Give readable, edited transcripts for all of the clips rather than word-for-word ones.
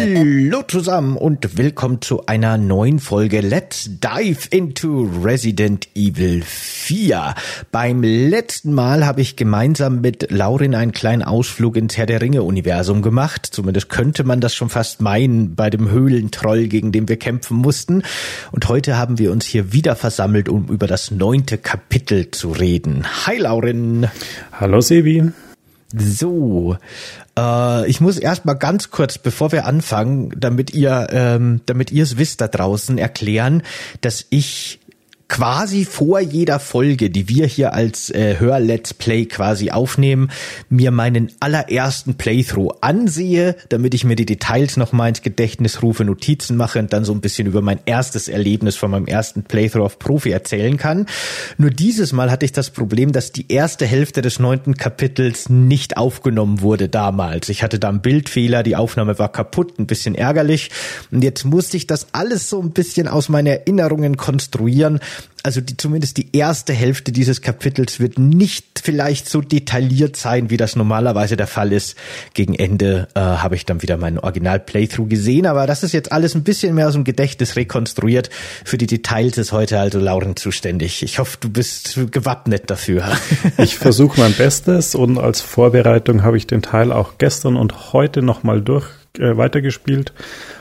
Hallo zusammen und willkommen zu einer neuen Folge Let's Dive into Resident Evil 4. Beim letzten Mal habe ich gemeinsam mit Laurin einen kleinen Ausflug ins Herr der Ringe-Universum gemacht. Zumindest könnte man das schon fast meinen bei dem Höhlentroll, gegen den wir kämpfen mussten. Und heute haben wir uns hier wieder versammelt, um über das 9. Kapitel zu reden. Hi Laurin. Hallo Sebi. So, ich muss erst mal ganz kurz, bevor wir anfangen, damit ihr es wisst da draußen, erklären, dass ich quasi vor jeder Folge, die wir hier als Hör-Let's Play quasi aufnehmen, mir meinen allerersten Playthrough ansehe, damit ich mir die Details noch mal ins Gedächtnis rufe, Notizen mache und dann so ein bisschen über mein erstes Erlebnis von meinem ersten Playthrough auf Profi erzählen kann. Nur dieses Mal hatte ich das Problem, dass die erste Hälfte des 9. Kapitels nicht aufgenommen wurde damals. Ich hatte da einen Bildfehler, die Aufnahme war kaputt, ein bisschen ärgerlich. Und jetzt musste ich das alles so ein bisschen aus meinen Erinnerungen konstruieren. Also zumindest die erste Hälfte dieses Kapitels wird nicht vielleicht so detailliert sein, wie das normalerweise der Fall ist. Gegen Ende habe ich dann wieder meinen Original-Playthrough gesehen, aber das ist jetzt alles ein bisschen mehr aus dem Gedächtnis rekonstruiert. Für die Details ist heute also Lauren zuständig. Ich hoffe, du bist gewappnet dafür. Ich versuche mein Bestes und als Vorbereitung habe ich den Teil auch gestern und heute nochmal weitergespielt.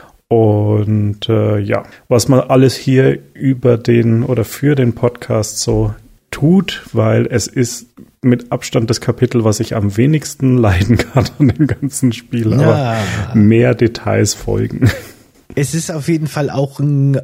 Und was man alles hier über den oder für den Podcast so tut, weil es ist mit Abstand das Kapitel, was ich am wenigsten leiden kann an dem ganzen Spiel, aber mehr Details folgen. Es ist auf jeden Fall auch ein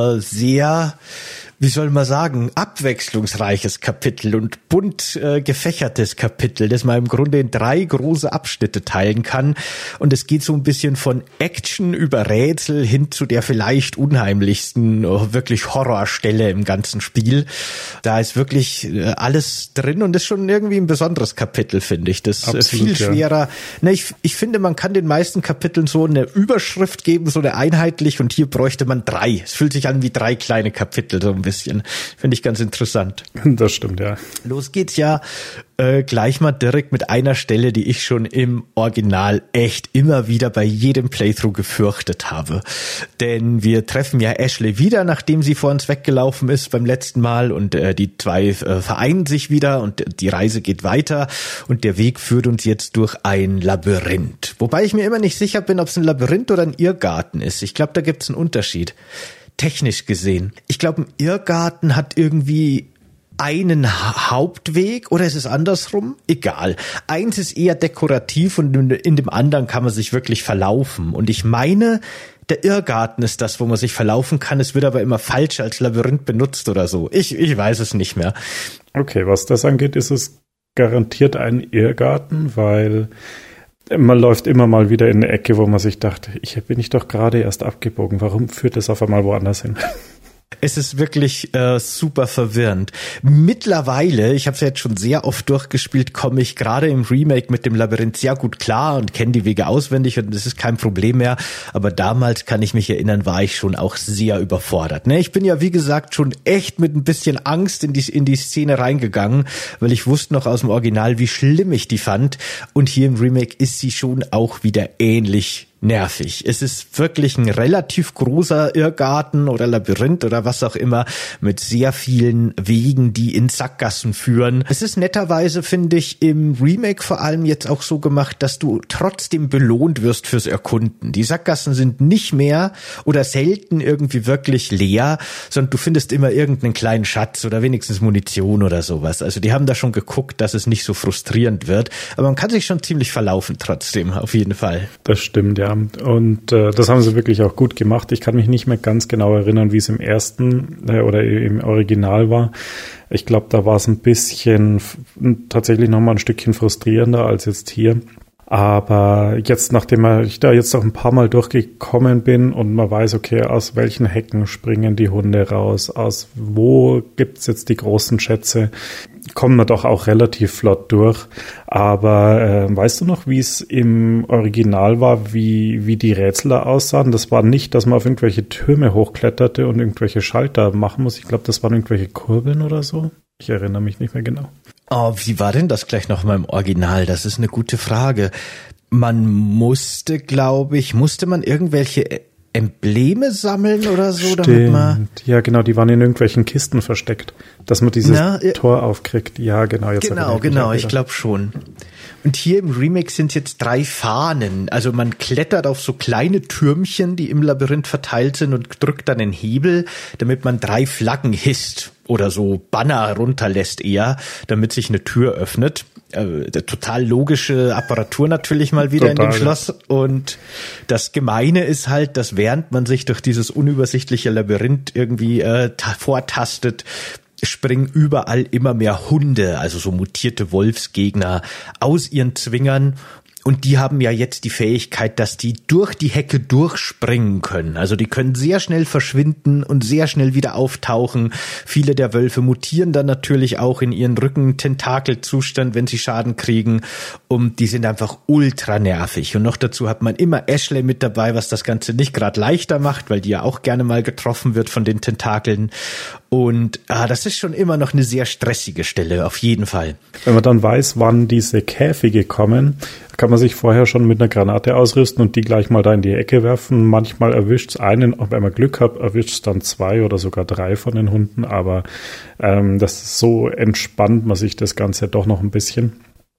sehr, wie soll man sagen, abwechslungsreiches Kapitel und bunt gefächertes Kapitel, das man im Grunde in 3 große Abschnitte teilen kann. Und es geht so ein bisschen von Action über Rätsel hin zu der vielleicht unheimlichsten, wirklich Horrorstelle im ganzen Spiel. Da ist wirklich alles drin und ist schon irgendwie ein besonderes Kapitel, finde ich. Das ist viel schwerer. Ja. Ich finde, man kann den meisten Kapiteln so eine Überschrift geben, so eine einheitlich, und hier bräuchte man 3. Es fühlt sich an wie 3 kleine Kapitel, so ein bisschen. Finde ich ganz interessant. Das stimmt, ja. Los geht's ja gleich mal direkt mit einer Stelle, die ich schon im Original echt immer wieder bei jedem Playthrough gefürchtet habe. Denn wir treffen ja Ashley wieder, nachdem sie vor uns weggelaufen ist beim letzten Mal, und die zwei vereinen sich wieder und die Reise geht weiter und der Weg führt uns jetzt durch ein Labyrinth. Wobei ich mir immer nicht sicher bin, ob es ein Labyrinth oder ein Irrgarten ist. Ich glaube, da gibt es einen Unterschied. Technisch gesehen. Ich glaube, ein Irrgarten hat irgendwie einen Hauptweg, oder ist es andersrum? Egal. Eins ist eher dekorativ und in dem anderen kann man sich wirklich verlaufen. Und ich meine, der Irrgarten ist das, wo man sich verlaufen kann. Es wird aber immer falsch als Labyrinth benutzt oder so. Ich weiß es nicht mehr. Okay, was das angeht, ist es garantiert ein Irrgarten, weil man läuft immer mal wieder in eine Ecke, wo man sich dachte, bin ich doch gerade erst abgebogen. Warum führt das auf einmal woanders hin? Es ist wirklich super verwirrend. Mittlerweile, ich habe es ja jetzt schon sehr oft durchgespielt, komme ich gerade im Remake mit dem Labyrinth sehr gut klar und kenne die Wege auswendig und das ist kein Problem mehr. Aber damals, kann ich mich erinnern, war ich schon auch sehr überfordert. Ne? Ich bin ja, wie gesagt, schon echt mit ein bisschen Angst in die Szene reingegangen, weil ich wusste noch aus dem Original, wie schlimm ich die fand. Und hier im Remake ist sie schon auch wieder ähnlich nervig. Es ist wirklich ein relativ großer Irrgarten oder Labyrinth oder was auch immer mit sehr vielen Wegen, die in Sackgassen führen. Es ist netterweise, finde ich, im Remake vor allem jetzt auch so gemacht, dass du trotzdem belohnt wirst fürs Erkunden. Die Sackgassen sind nicht mehr oder selten irgendwie wirklich leer, sondern du findest immer irgendeinen kleinen Schatz oder wenigstens Munition oder sowas. Also die haben da schon geguckt, dass es nicht so frustrierend wird. Aber man kann sich schon ziemlich verlaufen trotzdem, auf jeden Fall. Das stimmt, ja. Und das haben sie wirklich auch gut gemacht. Ich kann mich nicht mehr ganz genau erinnern, wie es im ersten oder im Original war. Ich glaube, da war es ein bisschen tatsächlich nochmal ein Stückchen frustrierender als jetzt hier. Aber jetzt, nachdem ich da jetzt auch ein paar Mal durchgekommen bin und man weiß, okay, aus welchen Hecken springen die Hunde raus, aus wo gibt's jetzt die großen Schätze, kommen wir doch auch relativ flott durch. Aber weißt du noch, wie es im Original war, wie die Rätsel da aussahen? Das war nicht, dass man auf irgendwelche Türme hochkletterte und irgendwelche Schalter machen muss. Ich glaube, das waren irgendwelche Kurbeln oder so. Ich erinnere mich nicht mehr genau. Oh, wie war denn das gleich noch mal im Original? Das ist eine gute Frage. Man musste man irgendwelche Embleme sammeln oder so, Stimmt. damit man... Ja, genau, die waren in irgendwelchen Kisten versteckt, dass man dieses Tor aufkriegt. Ja, genau. Jetzt Genau, ich glaube schon. Und hier im Remake sind jetzt 3 Fahnen. Also man klettert auf so kleine Türmchen, die im Labyrinth verteilt sind und drückt dann den Hebel, damit man 3 Flaggen hisst oder so Banner runterlässt eher, damit sich eine Tür öffnet. Total logische Apparatur natürlich mal wieder total in dem Schloss. Und das Gemeine ist halt, dass während man sich durch dieses unübersichtliche Labyrinth irgendwie vortastet, springen überall immer mehr Hunde, also so mutierte Wolfsgegner aus ihren Zwingern. Und die haben ja jetzt die Fähigkeit, dass die durch die Hecke durchspringen können. Also die können sehr schnell verschwinden und sehr schnell wieder auftauchen. Viele der Wölfe mutieren dann natürlich auch in ihren Rücken-Tentakel-Zustand, wenn sie Schaden kriegen. Und die sind einfach ultra nervig. Und noch dazu hat man immer Ashley mit dabei, was das Ganze nicht gerade leichter macht, weil die ja auch gerne mal getroffen wird von den Tentakeln. Und das ist schon immer noch eine sehr stressige Stelle, auf jeden Fall. Wenn man dann weiß, wann diese Käfige kommen, kann man sich vorher schon mit einer Granate ausrüsten und die gleich mal da in die Ecke werfen. Manchmal erwischt es einen, wenn man Glück hat, erwischt es dann 2 oder sogar 3 von den Hunden. Aber das ist so entspannt man sich das Ganze doch noch ein bisschen.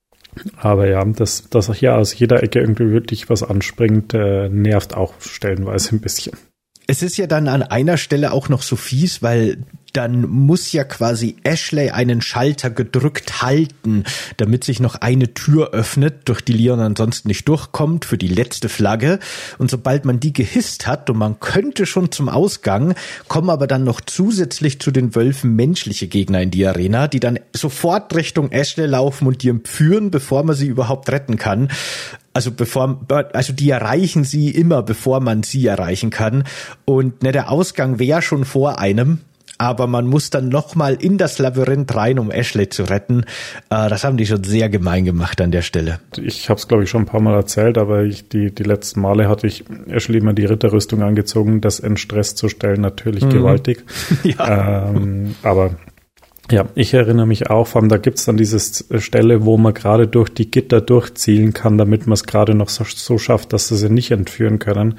Aber ja, dass hier aus jeder Ecke irgendwie wirklich was anspringt, nervt auch stellenweise ein bisschen. Es ist ja dann an einer Stelle auch noch so fies, weil dann muss ja quasi Ashley einen Schalter gedrückt halten, damit sich noch eine Tür öffnet, durch die Leon ansonsten nicht durchkommt, für die letzte Flagge. Und sobald man die gehisst hat und man könnte schon zum Ausgang, kommen aber dann noch zusätzlich zu den Wölfen menschliche Gegner in die Arena, die dann sofort Richtung Ashley laufen und die entführen, bevor man sie überhaupt retten kann. Also die erreichen sie immer, bevor man sie erreichen kann. Und der Ausgang wäre schon vor einem, aber man muss dann nochmal in das Labyrinth rein, um Ashley zu retten. Das haben die schon sehr gemein gemacht an der Stelle. Ich habe es, glaube ich, schon ein paar Mal erzählt, aber die letzten Male hatte ich Ashley immer die Ritterrüstung angezogen, das in Stress zu stellen, natürlich gewaltig. Ja. Aber ja, ich erinnere mich auch, vor allem da gibt's dann diese Stelle, wo man gerade durch die Gitter durchzielen kann, damit man es gerade noch so schafft, dass sie nicht entführen können.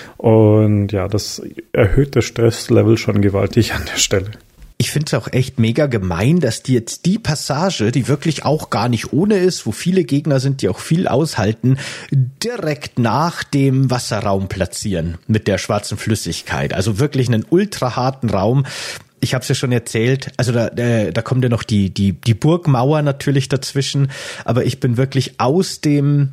Und ja, das erhöht das Stresslevel schon gewaltig an der Stelle. Ich finde es auch echt mega gemein, dass die jetzt die Passage, die wirklich auch gar nicht ohne ist, wo viele Gegner sind, die auch viel aushalten, direkt nach dem Wasserraum platzieren mit der schwarzen Flüssigkeit. Also wirklich einen ultra harten Raum. Ich habe es ja schon erzählt, also da kommt ja noch die Burgmauer natürlich dazwischen, aber ich bin wirklich aus dem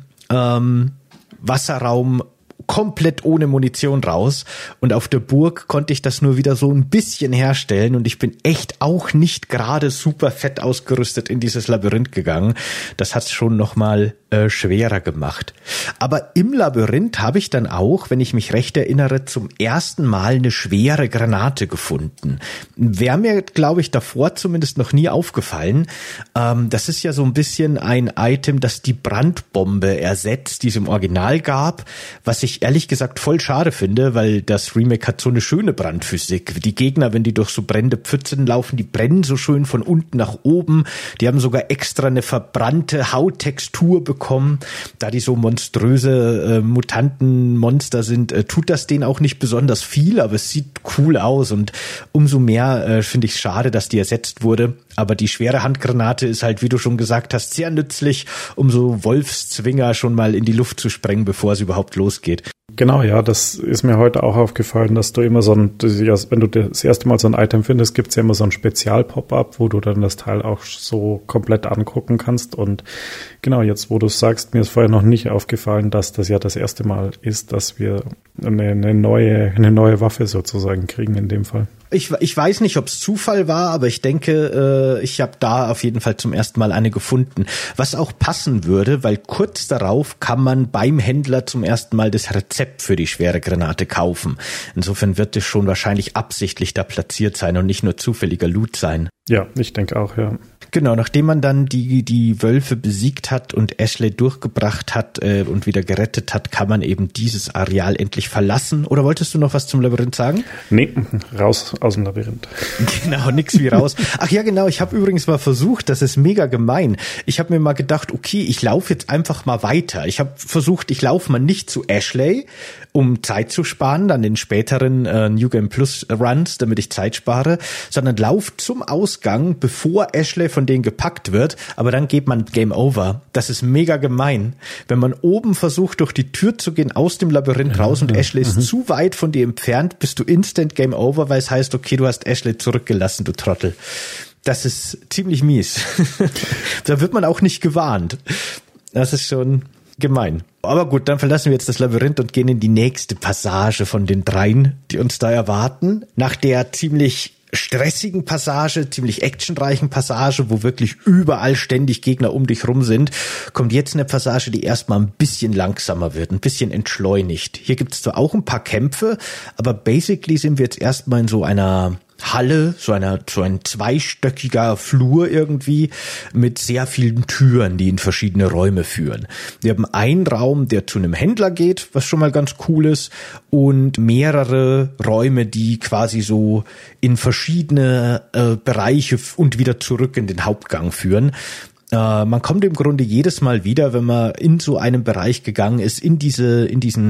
Wasserraum komplett ohne Munition raus und auf der Burg konnte ich das nur wieder so ein bisschen herstellen und ich bin echt auch nicht gerade super fett ausgerüstet in dieses Labyrinth gegangen. Das hat's schon nochmal schwerer gemacht. Aber im Labyrinth habe ich dann auch, wenn ich mich recht erinnere, zum ersten Mal eine schwere Granate gefunden. Wäre mir, glaube ich, davor zumindest noch nie aufgefallen. Das ist ja so ein bisschen ein Item, das die Brandbombe ersetzt, die es im Original gab, was ich ehrlich gesagt voll schade finde, weil das Remake hat so eine schöne Brandphysik. Die Gegner, wenn die durch so brennende Pfützen laufen, die brennen so schön von unten nach oben. Die haben sogar extra eine verbrannte Hauttextur bekommen. Da die so monströse Mutantenmonster sind, tut das denen auch nicht besonders viel, aber es sieht cool aus und umso mehr finde ich es schade, dass die ersetzt wurde. Aber die schwere Handgranate ist halt, wie du schon gesagt hast, sehr nützlich, um so Wolfszwinger schon mal in die Luft zu sprengen, bevor es überhaupt losgeht. Genau, ja, das ist mir heute auch aufgefallen, dass du immer wenn du das erste Mal so ein Item findest, gibt's ja immer so ein Spezial-Pop-up, wo du dann das Teil auch so komplett angucken kannst. Und genau, jetzt, wo du sagst, mir ist vorher noch nicht aufgefallen, dass das ja das erste Mal ist, dass wir eine neue Waffe sozusagen kriegen in dem Fall. Ich weiß nicht, ob es Zufall war, aber ich denke, ich habe da auf jeden Fall zum ersten Mal eine gefunden. Was auch passen würde, weil kurz darauf kann man beim Händler zum ersten Mal das Rezept für die schwere Granate kaufen. Insofern wird es schon wahrscheinlich absichtlich da platziert sein und nicht nur zufälliger Loot sein. Ja, ich denke auch, ja. Genau, nachdem man dann die Wölfe besiegt hat und Ashley durchgebracht hat und wieder gerettet hat, kann man eben dieses Areal endlich verlassen. Oder wolltest du noch was zum Labyrinth sagen? Nee, raus aus dem Labyrinth. Genau, nix wie raus. Ach ja, genau, ich habe übrigens mal versucht, das ist mega gemein. Ich habe mir mal gedacht, okay, ich laufe jetzt einfach mal weiter. Ich habe versucht, ich laufe mal nicht zu Ashley, um Zeit zu sparen, dann in späteren New Game Plus Runs, damit ich Zeit spare, sondern lauf zum Ausgang, bevor Ashley von denen gepackt wird, aber dann geht man Game Over. Das ist mega gemein. Wenn man oben versucht, durch die Tür zu gehen, aus dem Labyrinth raus und Ashley ist zu weit von dir entfernt, bist du instant Game Over, weil es heißt, okay, du hast Ashley zurückgelassen, du Trottel. Das ist ziemlich mies. Da wird man auch nicht gewarnt. Das ist schon gemein. Aber gut, dann verlassen wir jetzt das Labyrinth und gehen in die nächste Passage von den dreien, die uns da erwarten. Nach der ziemlich stressigen Passage, ziemlich actionreichen Passage, wo wirklich überall ständig Gegner um dich rum sind, kommt jetzt eine Passage, die erstmal ein bisschen langsamer wird, ein bisschen entschleunigt. Hier gibt es zwar auch ein paar Kämpfe, aber basically sind wir jetzt erstmal in so einer Halle, so ein zweistöckiger Flur irgendwie mit sehr vielen Türen, die in verschiedene Räume führen. Wir haben einen Raum, der zu einem Händler geht, was schon mal ganz cool ist, und mehrere Räume, die quasi so in verschiedene Bereiche und wieder zurück in den Hauptgang führen. Man kommt im Grunde jedes Mal wieder, wenn man in so einem Bereich gegangen ist, in diese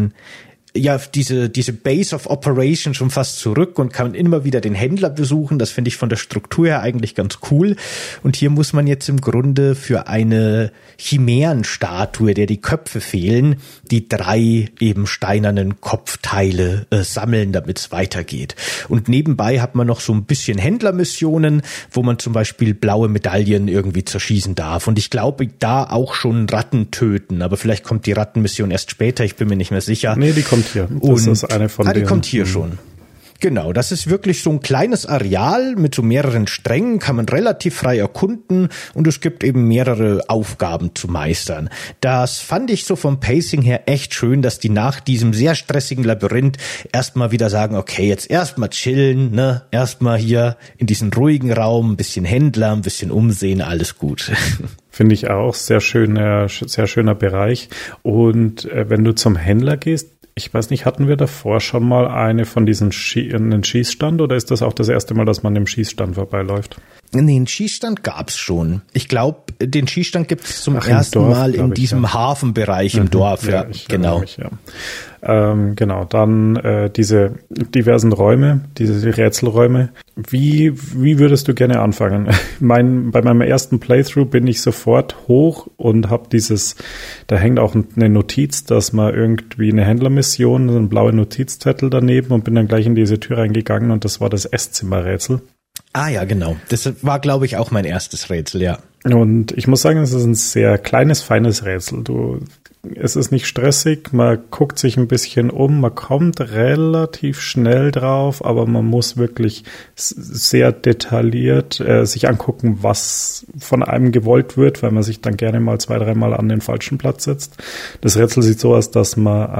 Base of Operation schon fast zurück und kann immer wieder den Händler besuchen. Das finde ich von der Struktur her eigentlich ganz cool. Und hier muss man jetzt im Grunde für eine Chimärenstatue, der die Köpfe fehlen, die 3 eben steinernen Kopfteile sammeln, damit es weitergeht. Und nebenbei hat man noch so ein bisschen Händlermissionen, wo man zum Beispiel blaue Medaillen irgendwie zerschießen darf. Und ich glaube, da auch schon Ratten töten. Aber vielleicht kommt die Rattenmission erst später, ich bin mir nicht mehr sicher. Nee, die kommt hier. Das ist eine von denen. Die kommt hier schon. Genau, das ist wirklich so ein kleines Areal mit so mehreren Strängen, kann man relativ frei erkunden und es gibt eben mehrere Aufgaben zu meistern. Das fand ich so vom Pacing her echt schön, dass die nach diesem sehr stressigen Labyrinth erstmal wieder sagen, okay, jetzt erstmal chillen, ne, erstmal hier in diesen ruhigen Raum, ein bisschen Händler, ein bisschen umsehen, alles gut. Finde ich auch, sehr schöner Bereich. Und wenn du zum Händler gehst, ich weiß nicht, hatten wir davor schon mal eine von diesen einen Schießstand oder ist das auch das erste Mal, dass man dem Schießstand vorbeiläuft? Nee, einen Schießstand gab's schon. Ich glaube, den Schießstand gibt's zum ersten Dorf, Mal in diesem Hafenbereich im Dorf. Ja, genau. Mich, ja. Genau, dann diese diversen Räume, diese Rätselräume. Wie würdest du gerne anfangen? Bei meinem ersten Playthrough bin ich sofort hoch und habe da hängt auch eine Notiz, dass man irgendwie eine Händlermission, so ein blauer Notizzettel daneben und bin dann gleich in diese Tür reingegangen und das war das Esszimmerrätsel. Ah ja, genau. Das war, glaube ich, auch mein erstes Rätsel, ja. Und ich muss sagen, es ist ein sehr kleines, feines Rätsel. Es ist nicht stressig, man guckt sich ein bisschen um, man kommt relativ schnell drauf, aber man muss wirklich sehr detailliert sich angucken, was von einem gewollt wird, weil man sich dann gerne mal 2-3 Mal an den falschen Platz setzt. Das Rätsel sieht so aus, dass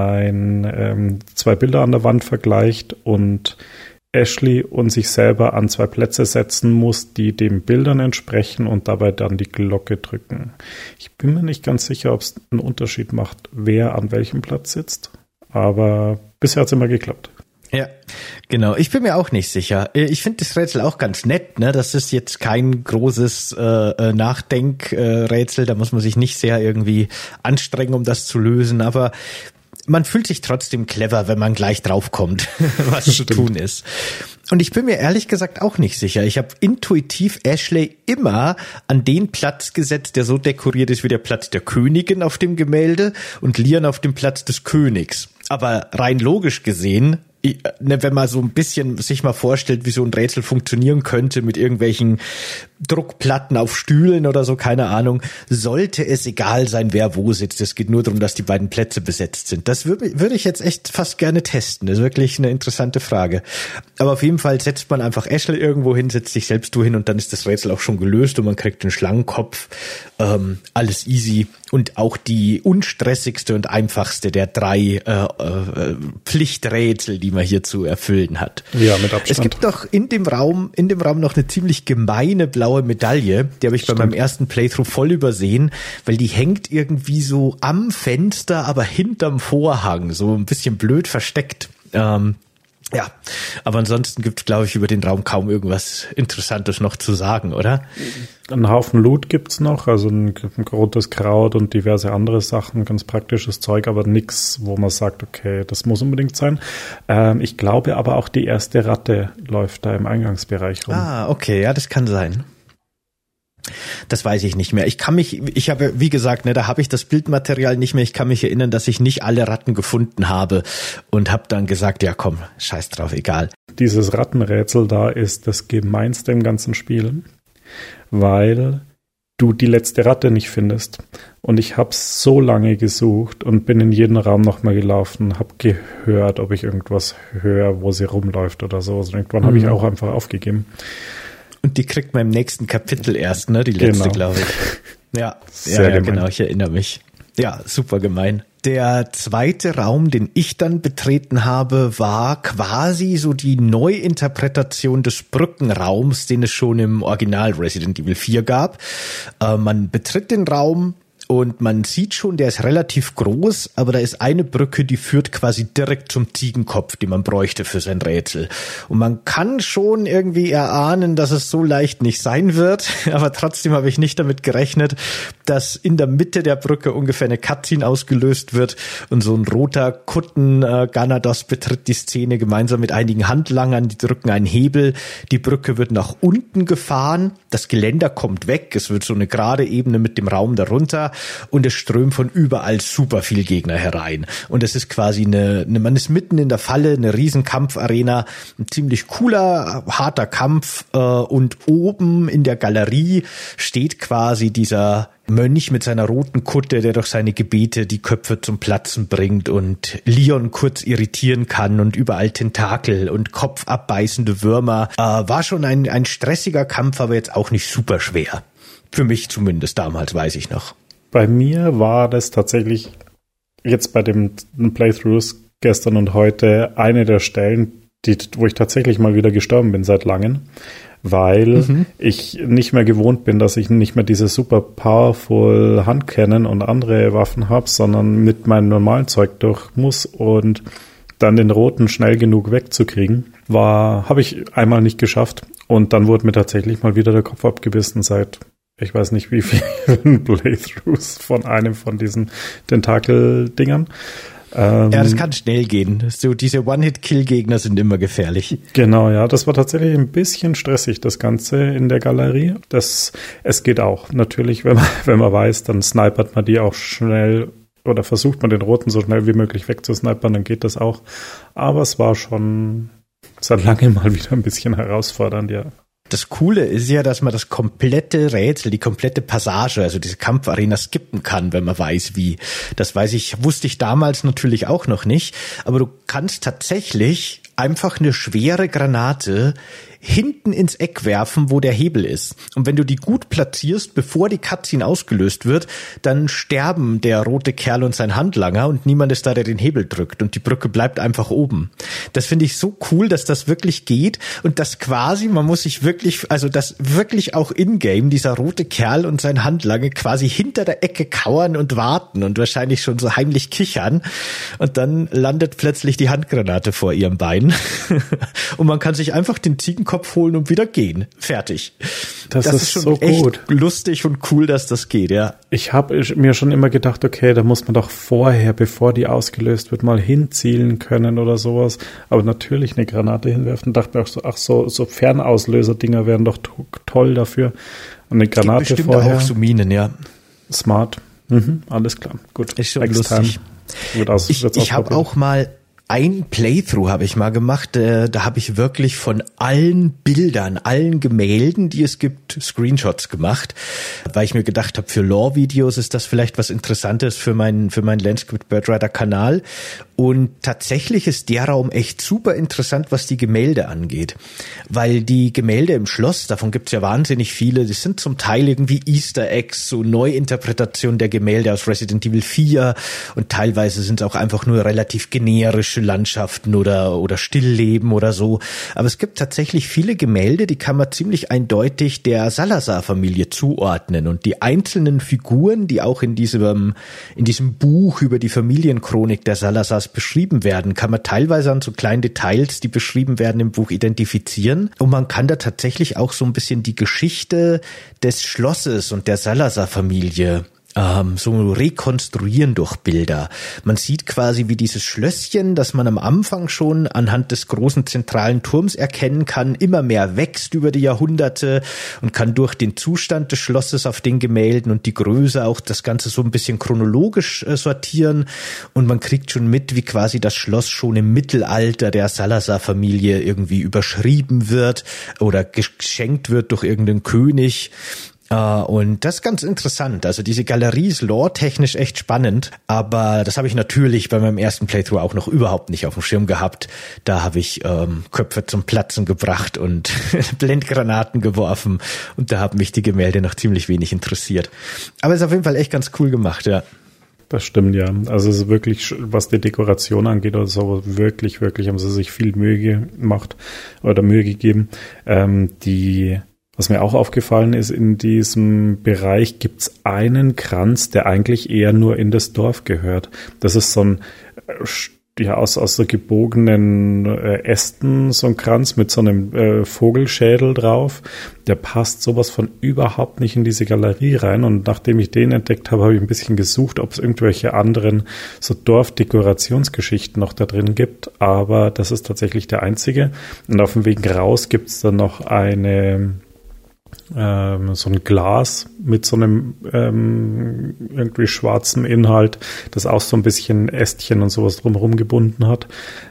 man 2 Bilder an der Wand vergleicht und Ashley und sich selber an 2 Plätze setzen muss, die den Bildern entsprechen und dabei dann die Glocke drücken. Ich bin mir nicht ganz sicher, ob es einen Unterschied macht, wer an welchem Platz sitzt, aber bisher hat es immer geklappt. Ja, genau. Ich bin mir auch nicht sicher. Ich finde das Rätsel auch ganz nett, ne? Das ist jetzt kein großes Nachdenkrätsel, da muss man sich nicht sehr irgendwie anstrengen, um das zu lösen, aber man fühlt sich trotzdem clever, wenn man gleich draufkommt, was zu tun ist. Und ich bin mir ehrlich gesagt auch nicht sicher. Ich habe intuitiv Ashley immer an den Platz gesetzt, der so dekoriert ist wie der Platz der Königin auf dem Gemälde und Leon auf dem Platz des Königs. Aber rein logisch gesehen, wenn man so ein bisschen sich mal vorstellt, wie so ein Rätsel funktionieren könnte mit irgendwelchen Druckplatten auf Stühlen oder so, keine Ahnung, sollte es egal sein, wer wo sitzt. Es geht nur darum, dass die beiden Plätze besetzt sind. Das würde ich jetzt echt fast gerne testen. Das ist wirklich eine interessante Frage. Aber auf jeden Fall setzt man einfach Ashley irgendwo hin, setzt sich selbst du hin und dann ist das Rätsel auch schon gelöst und man kriegt den Schlangenkopf. Alles easy. und auch die unstressigste und einfachste der 3 Pflichträtsel, die man hier zu erfüllen hat. Ja, mit Abstand. Es gibt doch in dem Raum noch eine ziemlich gemeine blaue Medaille, die habe ich bei meinem ersten Playthrough voll übersehen, weil die hängt irgendwie so am Fenster, aber hinterm Vorhang, so ein bisschen blöd versteckt. Ja, aber ansonsten gibt's, glaube ich, über den Raum kaum irgendwas Interessantes noch zu sagen, oder? Ein Haufen Loot gibt's noch, also ein rotes Kraut und diverse andere Sachen, ganz praktisches Zeug, aber nix, wo man sagt, okay, das muss unbedingt sein. Ich glaube aber auch die erste Ratte läuft da im Eingangsbereich rum. Ah, okay, ja, das kann sein. Das weiß ich nicht mehr. Ich habe, wie gesagt, da habe ich das Bildmaterial nicht mehr. Ich kann mich erinnern, dass ich nicht alle Ratten gefunden habe und habe dann gesagt, ja komm, scheiß drauf, egal. Dieses Rattenrätsel da ist das Gemeinste im ganzen Spiel, weil du die letzte Ratte nicht findest. Und ich habe so lange gesucht und bin in jeden Raum nochmal gelaufen, habe gehört, ob ich irgendwas höre, wo sie rumläuft oder so. Also irgendwann habe ich auch einfach aufgegeben. Und die kriegt man im nächsten Kapitel erst, ne? Die letzte, glaube ich. Ja, sehr gemein. Genau, ich erinnere mich. Ja, super gemein. Der zweite Raum, den ich dann betreten habe, war quasi so die Neuinterpretation des Brückenraums, den es schon im Original Resident Evil 4 gab. Man betritt den Raum und man sieht schon, der ist relativ groß, aber da ist eine Brücke, die führt quasi direkt zum Ziegenkopf, den man bräuchte für sein Rätsel. Und man kann schon irgendwie erahnen, dass es so leicht nicht sein wird, aber trotzdem habe ich nicht damit gerechnet, dass in der Mitte der Brücke ungefähr eine Cutscene ausgelöst wird und so ein roter Kutten-Ganados betritt die Szene gemeinsam mit einigen Handlangern, die drücken einen Hebel, die Brücke wird nach unten gefahren, das Geländer kommt weg, es wird so eine gerade Ebene mit dem Raum darunter und es strömt von überall super viel Gegner herein. Und es ist quasi man ist mitten in der Falle, eine riesen Kampfarena, ein ziemlich cooler, harter Kampf und oben in der Galerie steht quasi dieser Mönch mit seiner roten Kutte, der durch seine Gebete die Köpfe zum Platzen bringt und Leon kurz irritieren kann und überall Tentakel und kopfabbeißende Würmer. War schon ein stressiger Kampf, aber jetzt auch nicht super schwer. Für mich zumindest damals, weiß ich noch. Bei mir war das tatsächlich jetzt bei den Playthroughs gestern und heute eine der Stellen, wo ich tatsächlich mal wieder gestorben bin seit langem, weil ich nicht mehr gewohnt bin, dass ich nicht mehr diese super powerful Handcannon und andere Waffen habe, sondern mit meinem normalen Zeug durch muss und dann den roten schnell genug wegzukriegen, habe ich einmal nicht geschafft und dann wurde mir tatsächlich mal wieder der Kopf abgebissen seit ich weiß nicht wie vielen Playthroughs von einem von diesen Tentakel-Dingern. Ja, das kann schnell gehen. So, diese One-Hit-Kill-Gegner sind immer gefährlich. Genau, ja, das war tatsächlich ein bisschen stressig, das Ganze in der Galerie. Es geht auch. Natürlich, wenn man weiß, dann snipert man die auch schnell oder versucht man den roten so schnell wie möglich wegzusnipern, dann geht das auch. Aber es war schon seit langem mal wieder ein bisschen herausfordernd, ja. Das Coole ist ja, dass man das komplette Rätsel, die komplette Passage, also diese Kampfarena skippen kann, wenn man weiß wie. Das wusste ich damals natürlich auch noch nicht. Aber du kannst tatsächlich einfach eine schwere Granate hinten ins Eck werfen, wo der Hebel ist. Und wenn du die gut platzierst, bevor die Cutscene ausgelöst wird, dann sterben der rote Kerl und sein Handlanger und niemand ist da, der den Hebel drückt und die Brücke bleibt einfach oben. Das finde ich so cool, dass das wirklich geht und dass quasi, dass wirklich auch in-game dieser rote Kerl und sein Handlanger quasi hinter der Ecke kauern und warten und wahrscheinlich schon so heimlich kichern und dann landet plötzlich die Handgranate vor ihrem Bein und man kann sich einfach den Ziegenkopf holen und wieder gehen. Fertig. Das ist schon so echt gut. Lustig und cool, dass das geht, ja. Ich habe mir schon immer gedacht, okay, da muss man doch vorher, bevor die ausgelöst wird, mal hinzielen können oder sowas. Aber natürlich eine Granate hinwerfen. Dachte mir auch so Fernauslöser-Dinger wären doch toll dafür. Und eine Granate bestimmt vorher. Auch so Minen, ja. Smart. Alles klar. Gut. Ist schon lustig. Ich habe auch mal ein Playthrough habe ich mal gemacht, da habe ich wirklich von allen Bildern, allen Gemälden, die es gibt, Screenshots gemacht, weil ich mir gedacht habe, für Lore-Videos ist das vielleicht was Interessantes für meinen Landscript Birdwriter Kanal. Und tatsächlich ist der Raum echt super interessant, was die Gemälde angeht. Weil die Gemälde im Schloss, davon gibt's ja wahnsinnig viele, die sind zum Teil irgendwie Easter Eggs, so Neuinterpretationen der Gemälde aus Resident Evil 4 und teilweise sind es auch einfach nur relativ generische Landschaften oder Stillleben oder so. Aber es gibt tatsächlich viele Gemälde, die kann man ziemlich eindeutig der Salazar-Familie zuordnen. Und die einzelnen Figuren, die auch in diesem Buch über die Familienchronik der Salazars beschrieben werden, kann man teilweise an so kleinen Details, die beschrieben werden im Buch, identifizieren. Und man kann da tatsächlich auch so ein bisschen die Geschichte des Schlosses und der Salazar-Familie so rekonstruieren durch Bilder. Man sieht quasi, wie dieses Schlösschen, das man am Anfang schon anhand des großen zentralen Turms erkennen kann, immer mehr wächst über die Jahrhunderte und kann durch den Zustand des Schlosses auf den Gemälden und die Größe auch das Ganze so ein bisschen chronologisch sortieren und man kriegt schon mit, wie quasi das Schloss schon im Mittelalter der Salazar-Familie irgendwie überschrieben wird oder geschenkt wird durch irgendeinen König. Und das ist ganz interessant. Also diese Galerie ist lore-technisch echt spannend, aber das habe ich natürlich bei meinem ersten Playthrough auch noch überhaupt nicht auf dem Schirm gehabt. Da habe ich Köpfe zum Platzen gebracht und Blendgranaten geworfen und da haben mich die Gemälde noch ziemlich wenig interessiert. Aber ist auf jeden Fall echt ganz cool gemacht, ja. Das stimmt, ja. Also es ist wirklich, was die Dekoration angeht oder so, wirklich haben sie sich viel Mühe gemacht oder Mühe gegeben. Was mir auch aufgefallen ist, in diesem Bereich gibt's einen Kranz, der eigentlich eher nur in das Dorf gehört. Das ist so ein, aus so gebogenen Ästen, so ein Kranz mit so einem Vogelschädel drauf. Der passt sowas von überhaupt nicht in diese Galerie rein. Und nachdem ich den entdeckt habe, habe ich ein bisschen gesucht, ob es irgendwelche anderen so Dorfdekorationsgeschichten noch da drin gibt. Aber das ist tatsächlich der einzige. Und auf dem Weg raus gibt's dann noch so ein Glas mit so einem irgendwie schwarzen Inhalt, das auch so ein bisschen Ästchen und sowas drumherum gebunden hat.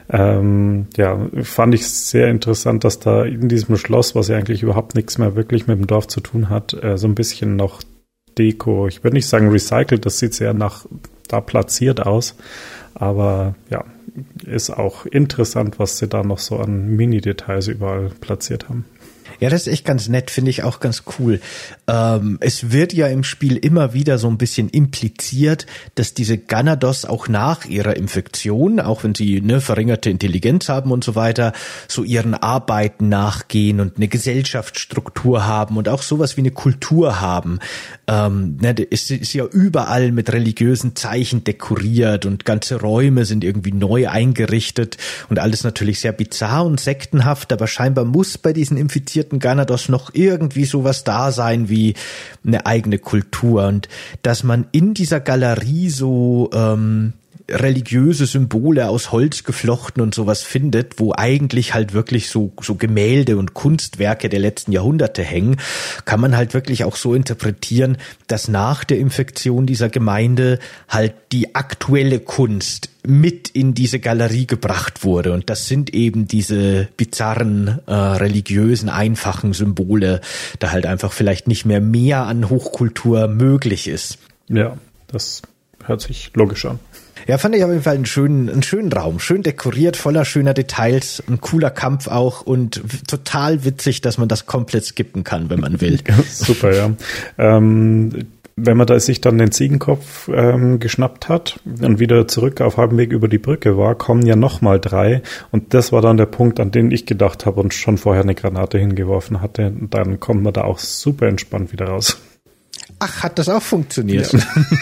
Fand ich sehr interessant, dass da in diesem Schloss, was ja eigentlich überhaupt nichts mehr wirklich mit dem Dorf zu tun hat, so ein bisschen noch Deko, ich würde nicht sagen recycelt, das sieht sehr nach da platziert aus, aber ja, ist auch interessant, was sie da noch so an Mini-Details überall platziert haben. Ja, das ist echt ganz nett, finde ich auch ganz cool. Es wird ja im Spiel immer wieder so ein bisschen impliziert, dass diese Ganados auch nach ihrer Infektion, auch wenn sie verringerte Intelligenz haben und so weiter, so ihren Arbeiten nachgehen und eine Gesellschaftsstruktur haben und auch sowas wie eine Kultur haben. Es ist ja überall mit religiösen Zeichen dekoriert und ganze Räume sind irgendwie neu eingerichtet und alles natürlich sehr bizarr und sektenhaft, aber scheinbar muss bei diesen infizierten Ganados noch irgendwie sowas da sein wie eine eigene Kultur und dass man in dieser Galerie so religiöse Symbole aus Holz geflochten und sowas findet, wo eigentlich halt wirklich so Gemälde und Kunstwerke der letzten Jahrhunderte hängen, kann man halt wirklich auch so interpretieren, dass nach der Infektion dieser Gemeinde halt die aktuelle Kunst mit in diese Galerie gebracht wurde. Und das sind eben diese bizarren, religiösen, einfachen Symbole, da halt einfach vielleicht nicht mehr an Hochkultur möglich ist. Ja, das hört sich logisch an. Ja, fand ich auf jeden Fall einen schönen Raum. Schön dekoriert, voller schöner Details, ein cooler Kampf auch und total witzig, dass man das komplett skippen kann, wenn man will. Super, ja. Wenn man sich dann den Ziegenkopf geschnappt hat und wieder zurück auf halbem Weg über die Brücke war, kommen ja nochmal 3. Und das war dann der Punkt, an den ich gedacht habe und schon vorher eine Granate hingeworfen hatte. Und dann kommt man da auch super entspannt wieder raus. Ach, hat das auch funktioniert? Ja.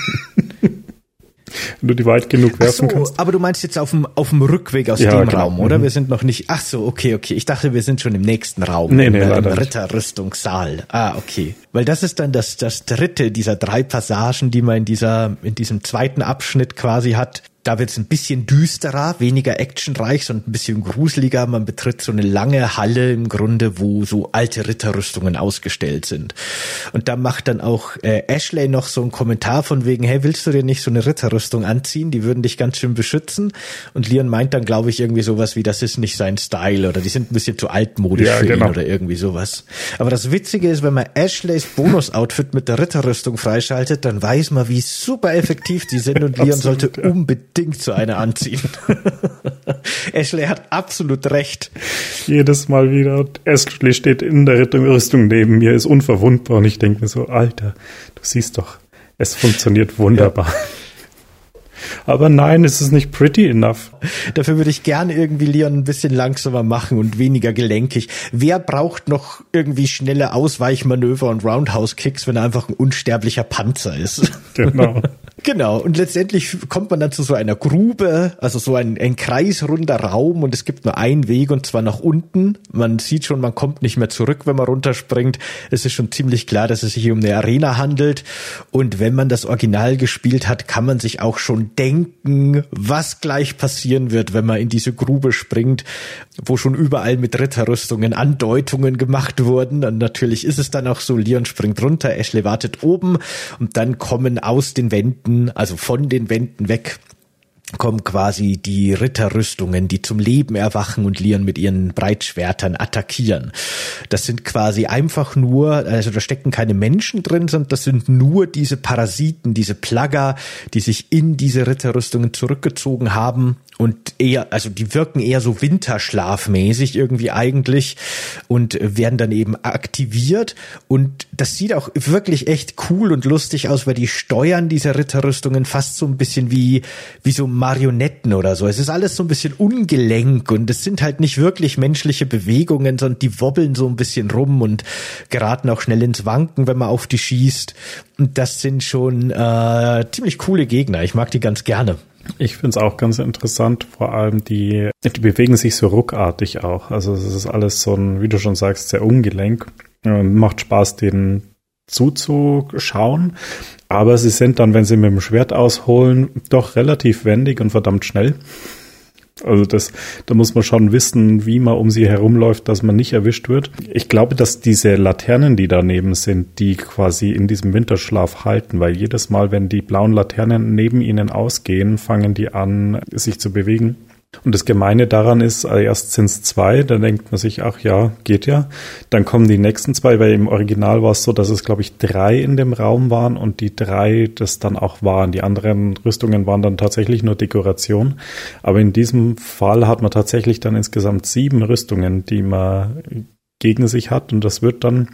Wenn du die weit genug werfen kannst. Aber du meinst jetzt auf dem Rückweg aus dem Raum, oder? Wir sind noch nicht, ach so, okay. Ich dachte, wir sind schon im nächsten Raum. Nee, im leider Ritterrüstungssaal. Ah, okay. Weil das ist dann das dritte dieser 3 Passagen, die man in diesem zweiten Abschnitt quasi hat. Da wird es ein bisschen düsterer, weniger actionreich, sondern ein bisschen gruseliger. Man betritt so eine lange Halle im Grunde, wo so alte Ritterrüstungen ausgestellt sind. Und da macht dann auch Ashley noch so einen Kommentar von wegen, hey, willst du dir nicht so eine Ritterrüstung anziehen? Die würden dich ganz schön beschützen. Und Leon meint dann, glaube ich, irgendwie sowas wie, das ist nicht sein Style oder die sind ein bisschen zu altmodisch für ihn oder irgendwie sowas. Aber das Witzige ist, wenn man Ashleys Bonus-Outfit mit der Ritterrüstung freischaltet, dann weiß man, wie super effektiv die sind und Leon sollte unbedingt so eine anziehen. Ashley hat absolut recht. Jedes Mal wieder. Ashley steht in der Rüstung neben mir, ist unverwundbar und ich denke mir so, Alter, du siehst doch, es funktioniert wunderbar. Ja. Aber nein, es ist nicht pretty enough. Dafür würde ich gerne irgendwie Leon ein bisschen langsamer machen und weniger gelenkig. Wer braucht noch irgendwie schnelle Ausweichmanöver und Roundhouse-Kicks, wenn er einfach ein unsterblicher Panzer ist? Genau. Genau, und letztendlich kommt man dann zu so einer Grube, also so ein kreisrunder Raum und es gibt nur einen Weg und zwar nach unten. Man sieht schon, man kommt nicht mehr zurück, wenn man runterspringt. Es ist schon ziemlich klar, dass es sich hier um eine Arena handelt und wenn man das Original gespielt hat, kann man sich auch schon denken, was gleich passieren wird, wenn man in diese Grube springt, wo schon überall mit Ritterrüstungen Andeutungen gemacht wurden. Und natürlich ist es dann auch so, Leon springt runter, Ashley wartet oben und dann kommen aus den Wänden, also von den Wänden weg, kommen quasi die Ritterrüstungen, die zum Leben erwachen und Leon mit ihren Breitschwertern attackieren. Das sind quasi einfach nur, also da stecken keine Menschen drin, sondern das sind nur diese Parasiten, diese Plagger, die sich in diese Ritterrüstungen zurückgezogen haben und eher, also die wirken eher so winterschlafmäßig irgendwie eigentlich und werden dann eben aktiviert und das sieht auch wirklich echt cool und lustig aus, weil die steuern diese Ritterrüstungen fast so ein bisschen wie so Marionetten oder so. Es ist alles so ein bisschen ungelenk und es sind halt nicht wirklich menschliche Bewegungen, sondern die wobbeln so ein bisschen rum und geraten auch schnell ins Wanken, wenn man auf die schießt. Und das sind schon ziemlich coole Gegner. Ich mag die ganz gerne. Ich finde es auch ganz interessant, vor allem die bewegen sich so ruckartig auch. Also es ist alles so ein, wie du schon sagst, sehr ungelenk. Macht Spaß, denen zuzuschauen. Aber sie sind dann, wenn sie mit dem Schwert ausholen, doch relativ wendig und verdammt schnell. Also da muss man schon wissen, wie man um sie herumläuft, dass man nicht erwischt wird. Ich glaube, dass diese Laternen, die daneben sind, die quasi in diesem Winterschlaf halten, weil jedes Mal, wenn die blauen Laternen neben ihnen ausgehen, fangen die an, sich zu bewegen. Und das Gemeine daran ist, erst sind es 2, dann denkt man sich, ach ja, geht ja. Dann kommen die nächsten 2, weil im Original war es so, dass es, glaube ich, 3 in dem Raum waren und die 3 das dann auch waren. Die anderen Rüstungen waren dann tatsächlich nur Dekoration. Aber in diesem Fall hat man tatsächlich dann insgesamt 7 Rüstungen, die man gegen sich hat. Und das wird dann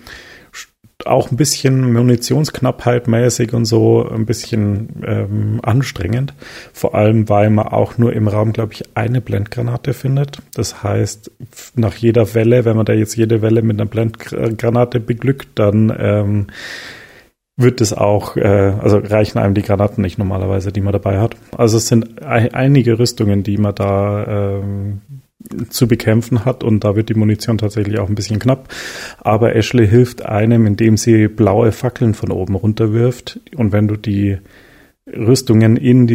auch ein bisschen Munitionsknappheit mäßig und so ein bisschen anstrengend. Vor allem, weil man auch nur im Raum, glaube ich, eine Blendgranate findet. Das heißt, nach jeder Welle, wenn man da jetzt jede Welle mit einer Blendgranate beglückt, dann wird es auch, also reichen einem die Granaten nicht normalerweise, die man dabei hat. Also es sind einige Rüstungen, die man da zu bekämpfen hat und da wird die Munition tatsächlich auch ein bisschen knapp. Aber Ashley hilft einem, indem sie blaue Fackeln von oben runterwirft und wenn du die Rüstungen in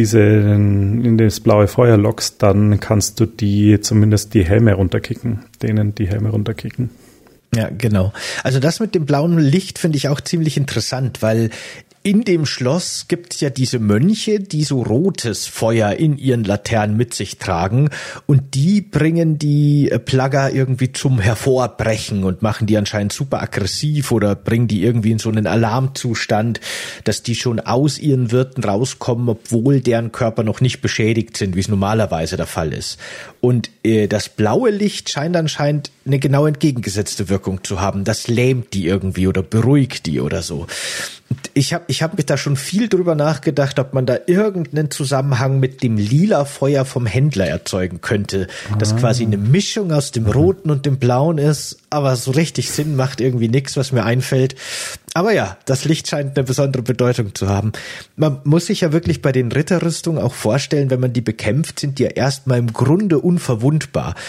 das blaue Feuer lockst, dann kannst du zumindest die Helme runterkicken, denen die Helme runterkicken. Ja, genau. Also das mit dem blauen Licht finde ich auch ziemlich interessant, weil in dem Schloss gibt's ja diese Mönche, die so rotes Feuer in ihren Laternen mit sich tragen und die bringen die Plagger irgendwie zum Hervorbrechen und machen die anscheinend super aggressiv oder bringen die irgendwie in so einen Alarmzustand, dass die schon aus ihren Wirten rauskommen, obwohl deren Körper noch nicht beschädigt sind, wie es normalerweise der Fall ist. Und das blaue Licht scheint anscheinend eine genau entgegengesetzte Wirkung zu haben. Das lähmt die irgendwie oder beruhigt die oder so. Ich hab mich da schon viel drüber nachgedacht, ob man da irgendeinen Zusammenhang mit dem lila Feuer vom Händler erzeugen könnte, das quasi eine Mischung aus dem Roten und dem Blauen ist, aber so richtig Sinn macht irgendwie nichts, was mir einfällt. Aber ja, das Licht scheint eine besondere Bedeutung zu haben. Man muss sich ja wirklich bei den Ritterrüstungen auch vorstellen, wenn man die bekämpft, sind die ja erstmal im Grunde unverwundbar.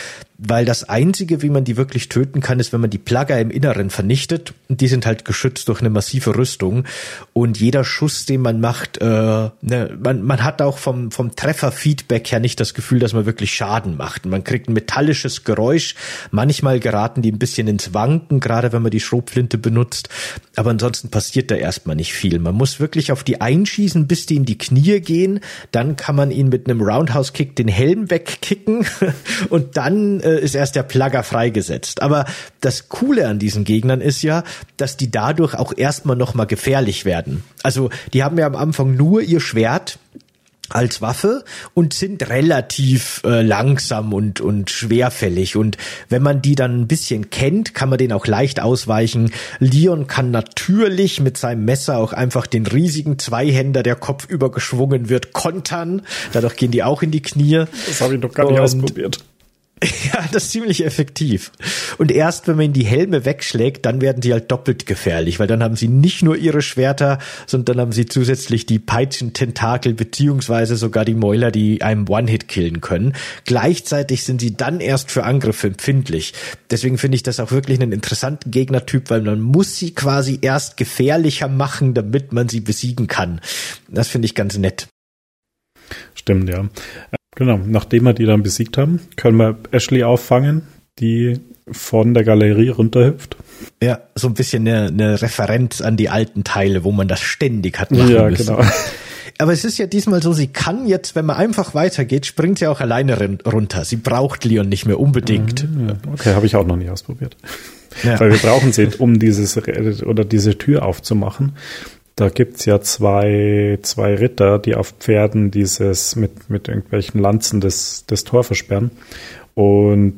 weil das Einzige, wie man die wirklich töten kann, ist, wenn man die Plagger im Inneren vernichtet. Und die sind halt geschützt durch eine massive Rüstung. Und jeder Schuss, den man macht, man hat auch vom Trefferfeedback her nicht das Gefühl, dass man wirklich Schaden macht. Man kriegt ein metallisches Geräusch. Manchmal geraten die ein bisschen ins Wanken, gerade wenn man die Schrotflinte benutzt. Aber ansonsten passiert da erstmal nicht viel. Man muss wirklich auf die einschießen, bis die in die Knie gehen. Dann kann man ihn mit einem Roundhouse-Kick den Helm wegkicken. Und dann ist erst der Plagger freigesetzt. Aber das Coole an diesen Gegnern ist ja, dass die dadurch auch erstmal nochmal gefährlich werden. Also die haben ja am Anfang nur ihr Schwert als Waffe und sind relativ langsam und schwerfällig. Und wenn man die dann ein bisschen kennt, kann man denen auch leicht ausweichen. Leon kann natürlich mit seinem Messer auch einfach den riesigen Zweihänder, der kopfüber geschwungen wird, kontern. Dadurch gehen die auch in die Knie. Das habe ich noch gar nicht ausprobiert. Ja, das ist ziemlich effektiv. Und erst wenn man ihnen die Helme wegschlägt, dann werden die halt doppelt gefährlich, weil dann haben sie nicht nur ihre Schwerter, sondern dann haben sie zusätzlich die Peitschententakel beziehungsweise sogar die Mäuler, die einem One-Hit killen können. Gleichzeitig sind sie dann erst für Angriffe empfindlich. Deswegen finde ich das auch wirklich einen interessanten Gegnertyp, weil man muss sie quasi erst gefährlicher machen, damit man sie besiegen kann. Das finde ich ganz nett. Stimmt, ja. Genau, nachdem wir die dann besiegt haben, können wir Ashley auffangen, die von der Galerie runterhüpft. Ja, so ein bisschen eine Referenz an die alten Teile, wo man das ständig hat machen müssen. Genau. Aber es ist ja diesmal so, sie kann jetzt, wenn man einfach weitergeht, springt sie auch alleine runter. Sie braucht Leon nicht mehr unbedingt. Okay, habe ich auch noch nie ausprobiert. Ja. Weil wir brauchen sie, um diese Tür aufzumachen. Da gibt's ja zwei Ritter, die auf Pferden dieses mit irgendwelchen Lanzen das Tor versperren. Und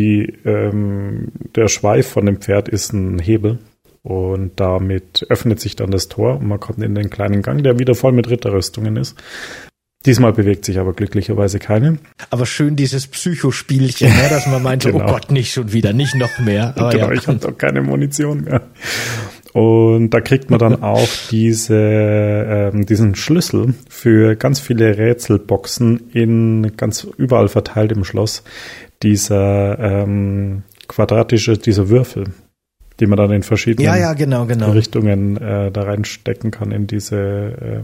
der Schweif von dem Pferd ist ein Hebel. Und damit öffnet sich dann das Tor und man kommt in den kleinen Gang, der wieder voll mit Ritterrüstungen ist. Diesmal bewegt sich aber glücklicherweise keine. Aber schön dieses Psychospielchen, ne, dass man meint, genau. Oh Gott, nicht schon wieder, nicht noch mehr. Aber genau, ja. Ich habe doch keine Munition mehr. Und da kriegt man dann auch diesen Schlüssel für ganz viele Rätselboxen dieser dieser Würfel, die man dann in verschiedenen genau. Richtungen da reinstecken kann in diese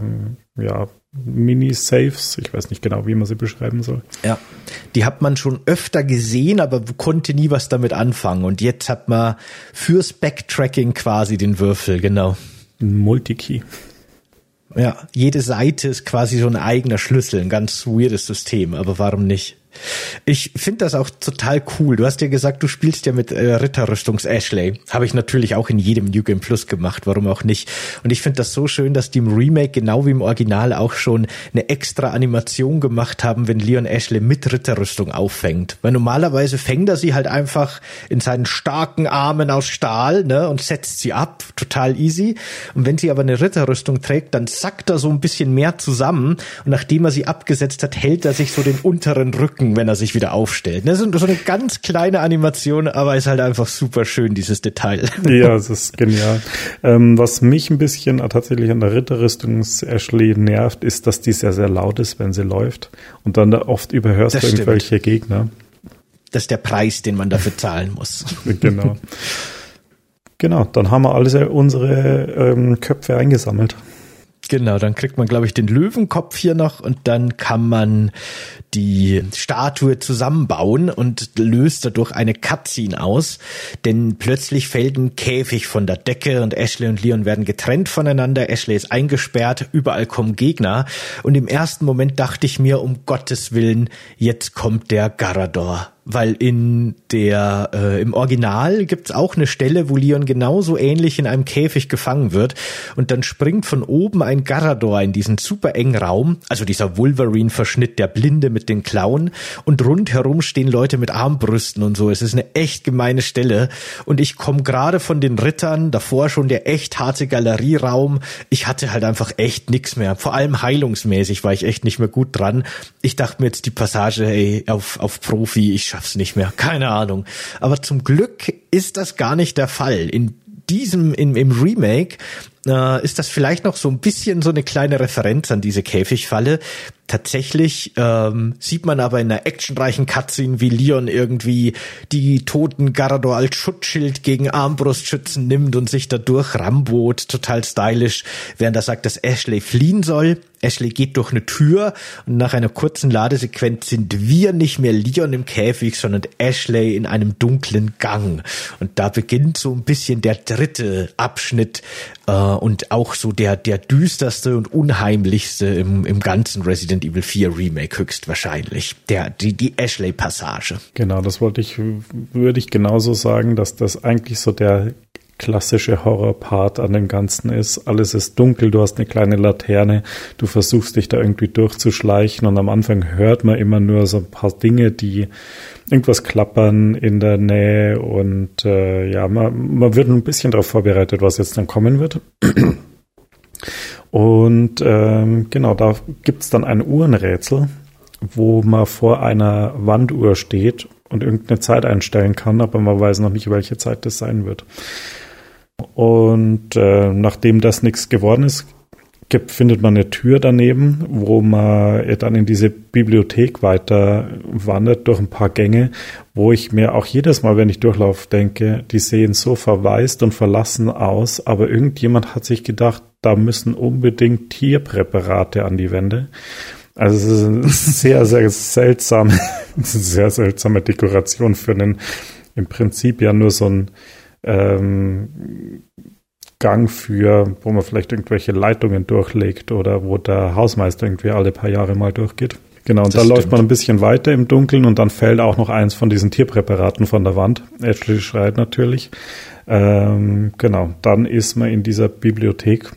Mini-Saves. Ich weiß nicht genau, wie man sie beschreiben soll. Ja, die hat man schon öfter gesehen, aber konnte nie was damit anfangen. Und jetzt hat man fürs Backtracking quasi den Würfel, genau. Ein Multikey. Ja, jede Seite ist quasi so ein eigener Schlüssel, ein ganz weirdes System, aber warum nicht? Ich finde das auch total cool. Du hast ja gesagt, du spielst ja mit Ritterrüstungs-Ashley. Habe ich natürlich auch in jedem New Game Plus gemacht, warum auch nicht. Und ich finde das so schön, dass die im Remake genau wie im Original auch schon eine extra Animation gemacht haben, wenn Leon Ashley mit Ritterrüstung auffängt. Weil normalerweise fängt er sie halt einfach in seinen starken Armen aus Stahl, ne, und setzt sie ab. Total easy. Und wenn sie aber eine Ritterrüstung trägt, dann sackt er so ein bisschen mehr zusammen. Und nachdem er sie abgesetzt hat, hält er sich so den unteren Rücken, wenn er sich wieder aufstellt. Das ist so eine ganz kleine Animation, aber ist halt einfach super schön, dieses Detail. Ja, es ist genial. Was mich ein bisschen tatsächlich an der Ritterrüstungs-Ashley nervt, ist, dass die sehr, sehr laut ist, wenn sie läuft. Und dann da oft überhörst du irgendwelche Gegner. Das ist der Preis, den man dafür zahlen muss. Genau. Genau, dann haben wir alle unsere Köpfe eingesammelt. Genau, dann kriegt man, glaube ich, den Löwenkopf hier noch und dann kann man die Statue zusammenbauen und löst dadurch eine Cutscene aus, denn plötzlich fällt ein Käfig von der Decke und Ashley und Leon werden getrennt voneinander. Ashley ist eingesperrt, überall kommen Gegner und im ersten Moment dachte ich mir, um Gottes Willen, jetzt kommt der Garador. Weil im Original gibt's auch eine Stelle, wo Leon genauso ähnlich in einem Käfig gefangen wird und dann springt von oben ein Garador in diesen super engen Raum, also dieser Wolverine-Verschnitt, der Blinde mit den Klauen und rundherum stehen Leute mit Armbrüsten und so. Es ist eine echt gemeine Stelle und ich komme gerade von den Rittern, davor schon der echt harte Galerieraum. Ich hatte halt einfach echt nix mehr. Vor allem heilungsmäßig war ich echt nicht mehr gut dran. Ich dachte mir jetzt die Passage, auf Profi, ich schaff's nicht mehr, keine Ahnung. Aber zum Glück ist das gar nicht der Fall. Im Remake ist das vielleicht noch so ein bisschen so eine kleine Referenz an diese Käfigfalle, Tatsächlich sieht man aber in einer actionreichen Cutscene, wie Leon irgendwie die toten Garador als Schutzschild gegen Armbrustschützen nimmt und sich dadurch Rambot, total stylisch, während er sagt, dass Ashley fliehen soll. Ashley geht durch eine Tür und nach einer kurzen Ladesequenz sind wir nicht mehr Leon im Käfig, sondern Ashley in einem dunklen Gang. Und da beginnt so ein bisschen der dritte Abschnitt und auch so der düsterste und unheimlichste im ganzen Resident Evil 4 Remake höchstwahrscheinlich. Die Ashley-Passage. Genau, das würde ich genauso sagen, dass das eigentlich so der klassische Horror-Part an dem Ganzen ist. Alles ist dunkel, du hast eine kleine Laterne, du versuchst dich da irgendwie durchzuschleichen und am Anfang hört man immer nur so ein paar Dinge, die irgendwas klappern in der Nähe und man wird ein bisschen darauf vorbereitet, was jetzt dann kommen wird. Und da gibt's dann ein Uhrenrätsel, wo man vor einer Wanduhr steht und irgendeine Zeit einstellen kann, aber man weiß noch nicht, welche Zeit das sein wird. Und nachdem das nichts geworden ist, findet man eine Tür daneben, wo man dann in diese Bibliothek weiter wandert durch ein paar Gänge, wo ich mir auch jedes Mal, wenn ich durchlaufe, denke, die sehen so verwaist und verlassen aus, aber irgendjemand hat sich gedacht, da müssen unbedingt Tierpräparate an die Wände. Also es ist eine sehr, sehr seltsame Dekoration für einen im Prinzip ja nur so ein Gang wo man vielleicht irgendwelche Leitungen durchlegt oder wo der Hausmeister irgendwie alle paar Jahre mal durchgeht. Genau, und da läuft man ein bisschen weiter im Dunkeln und dann fällt auch noch eins von diesen Tierpräparaten von der Wand. Ashley schreit natürlich. Dann ist man in dieser Bibliothek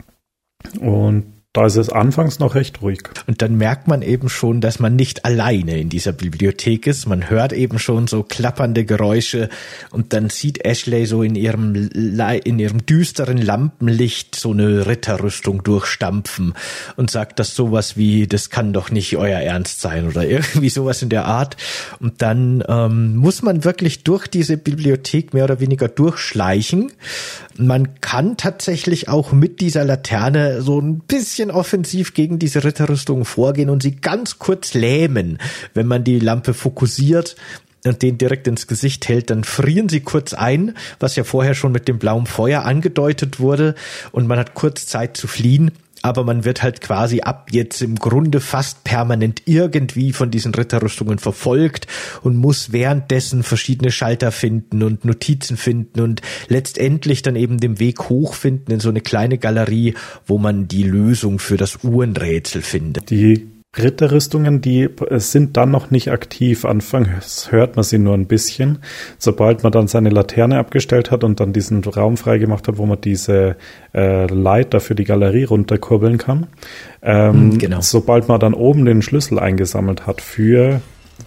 und da ist es anfangs noch recht ruhig. Und dann merkt man eben schon, dass man nicht alleine in dieser Bibliothek ist. Man hört eben schon so klappernde Geräusche und dann sieht Ashley so in ihrem düsteren Lampenlicht so eine Ritterrüstung durchstampfen und sagt das sowas wie, das kann doch nicht euer Ernst sein oder irgendwie sowas in der Art. Und dann muss man wirklich durch diese Bibliothek mehr oder weniger durchschleichen. Man kann tatsächlich auch mit dieser Laterne so ein bisschen offensiv gegen diese Ritterrüstung vorgehen und sie ganz kurz lähmen. Wenn man die Lampe fokussiert und den direkt ins Gesicht hält, dann frieren sie kurz ein, was ja vorher schon mit dem blauen Feuer angedeutet wurde, und man hat kurz Zeit zu fliehen. Aber man wird halt quasi ab jetzt im Grunde fast permanent irgendwie von diesen Ritterrüstungen verfolgt und muss währenddessen verschiedene Schalter finden und Notizen finden und letztendlich dann eben den Weg hochfinden in so eine kleine Galerie, wo man die Lösung für das Uhrenrätsel findet. Die Ritterrüstungen, die sind dann noch nicht aktiv. Anfangs hört man sie nur ein bisschen. Sobald man dann seine Laterne abgestellt hat und dann diesen Raum freigemacht hat, wo man diese Leiter für die Galerie runterkurbeln kann. Genau. Sobald man dann oben den Schlüssel eingesammelt hat für,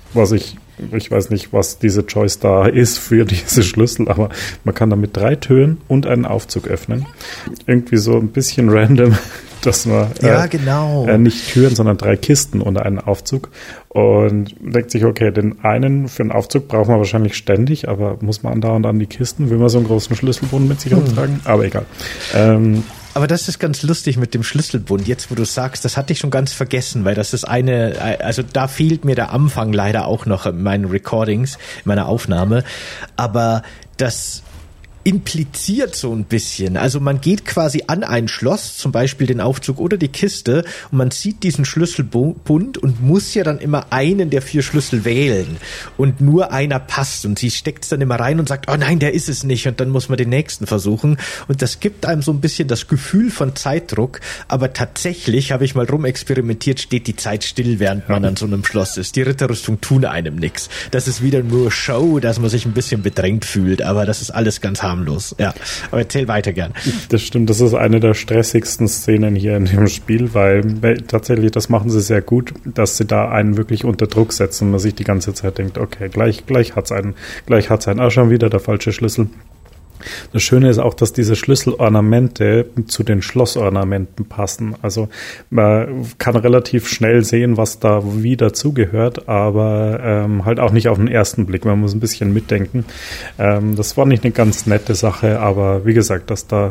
ich weiß nicht, was diese Choice da ist für diese Schlüssel, aber man kann damit 3 Türen und einen Aufzug öffnen. Irgendwie so ein bisschen random, dass man nicht Türen, sondern 3 Kisten und einen Aufzug, und denkt sich, okay, den einen für den Aufzug braucht man wahrscheinlich ständig, aber muss man andauernd an die Kisten, will man so einen großen Schlüsselbund mit sich rumtragen, aber egal. Aber das ist ganz lustig mit dem Schlüsselbund. Jetzt, wo du sagst, das hatte ich schon ganz vergessen, weil das ist also da fehlt mir der Anfang leider auch noch in meinen Recordings, in meiner Aufnahme. Aber das impliziert so ein bisschen. Also man geht quasi an ein Schloss, zum Beispiel den Aufzug oder die Kiste, und man sieht diesen Schlüsselbund und muss ja dann immer einen der 4 Schlüssel wählen und nur einer passt, und sie steckt es dann immer rein und sagt, oh nein, der ist es nicht, und dann muss man den nächsten versuchen, und das gibt einem so ein bisschen das Gefühl von Zeitdruck, aber tatsächlich, habe ich mal rumexperimentiert, steht die Zeit still, während man an so einem Schloss ist. Die Ritterrüstung tun einem nichts. Das ist wieder nur Show, dass man sich ein bisschen bedrängt fühlt, aber das ist alles ganz harmlos. Ja, aber erzähl weiter gern. Das stimmt, das ist eine der stressigsten Szenen hier in dem Spiel, weil tatsächlich, das machen sie sehr gut, dass sie da einen wirklich unter Druck setzen und man sich die ganze Zeit denkt, okay, gleich hat's einen, schon wieder der falsche Schlüssel. Das Schöne ist auch, dass diese Schlüsselornamente zu den Schlossornamenten passen. Also man kann relativ schnell sehen, was da wie dazugehört, aber halt auch nicht auf den ersten Blick. Man muss ein bisschen mitdenken. Das war nicht eine ganz nette Sache, aber wie gesagt, dass da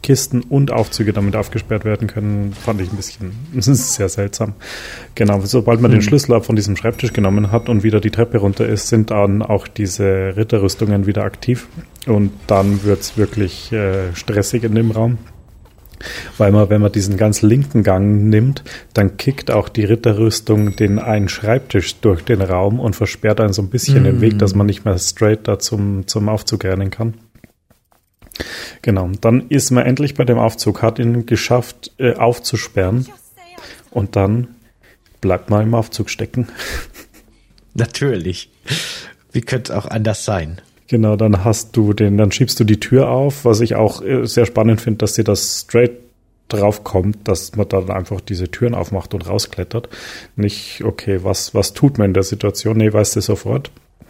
Kisten und Aufzüge damit aufgesperrt werden können, fand ich das ist sehr seltsam. Genau, sobald man den Schlüssel von diesem Schreibtisch genommen hat und wieder die Treppe runter ist, sind dann auch diese Ritterrüstungen wieder aktiv und dann wird's wirklich stressig in dem Raum. Weil wenn man diesen ganz linken Gang nimmt, dann kickt auch die Ritterrüstung den einen Schreibtisch durch den Raum und versperrt einen so ein bisschen den Weg, dass man nicht mehr straight da zum Aufzug rennen kann. Genau, dann ist man endlich bei dem Aufzug, hat ihn geschafft aufzusperren und dann bleibt man im Aufzug stecken. Natürlich. Wie könnte es auch anders sein? Genau, dann schiebst du die Tür auf, was ich auch sehr spannend finde, dass dir das straight drauf kommt, dass man dann einfach diese Türen aufmacht und rausklettert. Nicht, okay, was tut man in der Situation? Nee, weißt du sofort.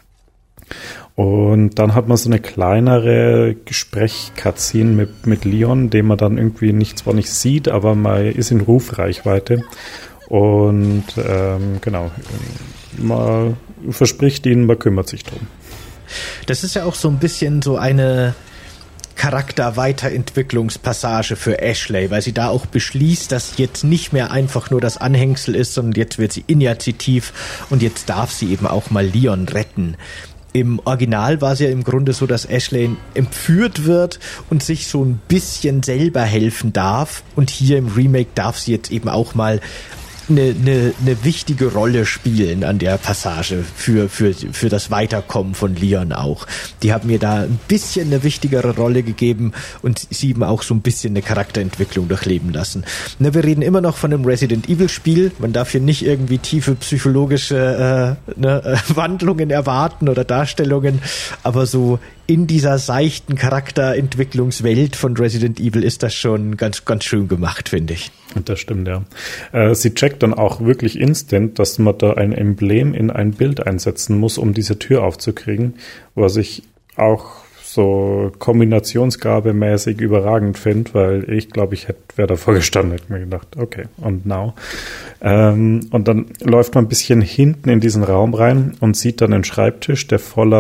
Und dann hat man so eine kleinere Gespräch-Cutscene mit Leon, den man dann irgendwie zwar nicht sieht, aber man ist in Rufreichweite. Und genau, man verspricht ihnen, man kümmert sich drum. Das ist ja auch so ein bisschen so eine Charakter-Weiterentwicklungspassage für Ashley, weil sie da auch beschließt, dass jetzt nicht mehr einfach nur das Anhängsel ist, sondern jetzt wird sie initiativ und jetzt darf sie eben auch mal Leon retten. Im Original war es ja im Grunde so, dass Ashley entführt wird und sich so ein bisschen selber helfen darf. Und hier im Remake darf sie jetzt eben auch mal eine wichtige Rolle spielen an der Passage für das Weiterkommen von Leon auch. Die haben mir da ein bisschen eine wichtigere Rolle gegeben und sie eben auch so ein bisschen eine Charakterentwicklung durchleben lassen. Ne, wir reden immer noch von einem Resident Evil Spiel. Man darf hier nicht irgendwie tiefe psychologische Wandlungen erwarten oder Darstellungen, aber so in dieser seichten Charakterentwicklungswelt von Resident Evil ist das schon ganz, ganz schön gemacht, finde ich. Das stimmt, ja. Sie checkt dann auch wirklich instant, dass man da ein Emblem in ein Bild einsetzen muss, um diese Tür aufzukriegen, was ich auch so kombinationsgabemäßig überragend finde, weil ich glaube, wäre davor gestanden, hätte mir gedacht, okay, und now. Und dann läuft man ein bisschen hinten in diesen Raum rein und sieht dann einen Schreibtisch, der voller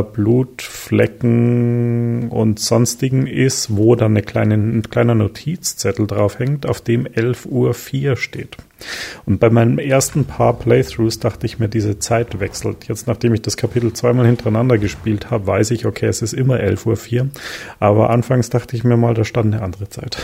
Blutflecken und sonstigen ist, wo dann ein kleiner Notizzettel drauf hängt, auf dem 11:04 Uhr steht. Und bei meinen ersten paar Playthroughs dachte ich mir, diese Zeit wechselt. Jetzt, nachdem ich das Kapitel zweimal hintereinander gespielt habe, weiß ich, okay, es ist immer 11:04 Uhr. Aber anfangs dachte ich mir mal, da stand eine andere Zeit.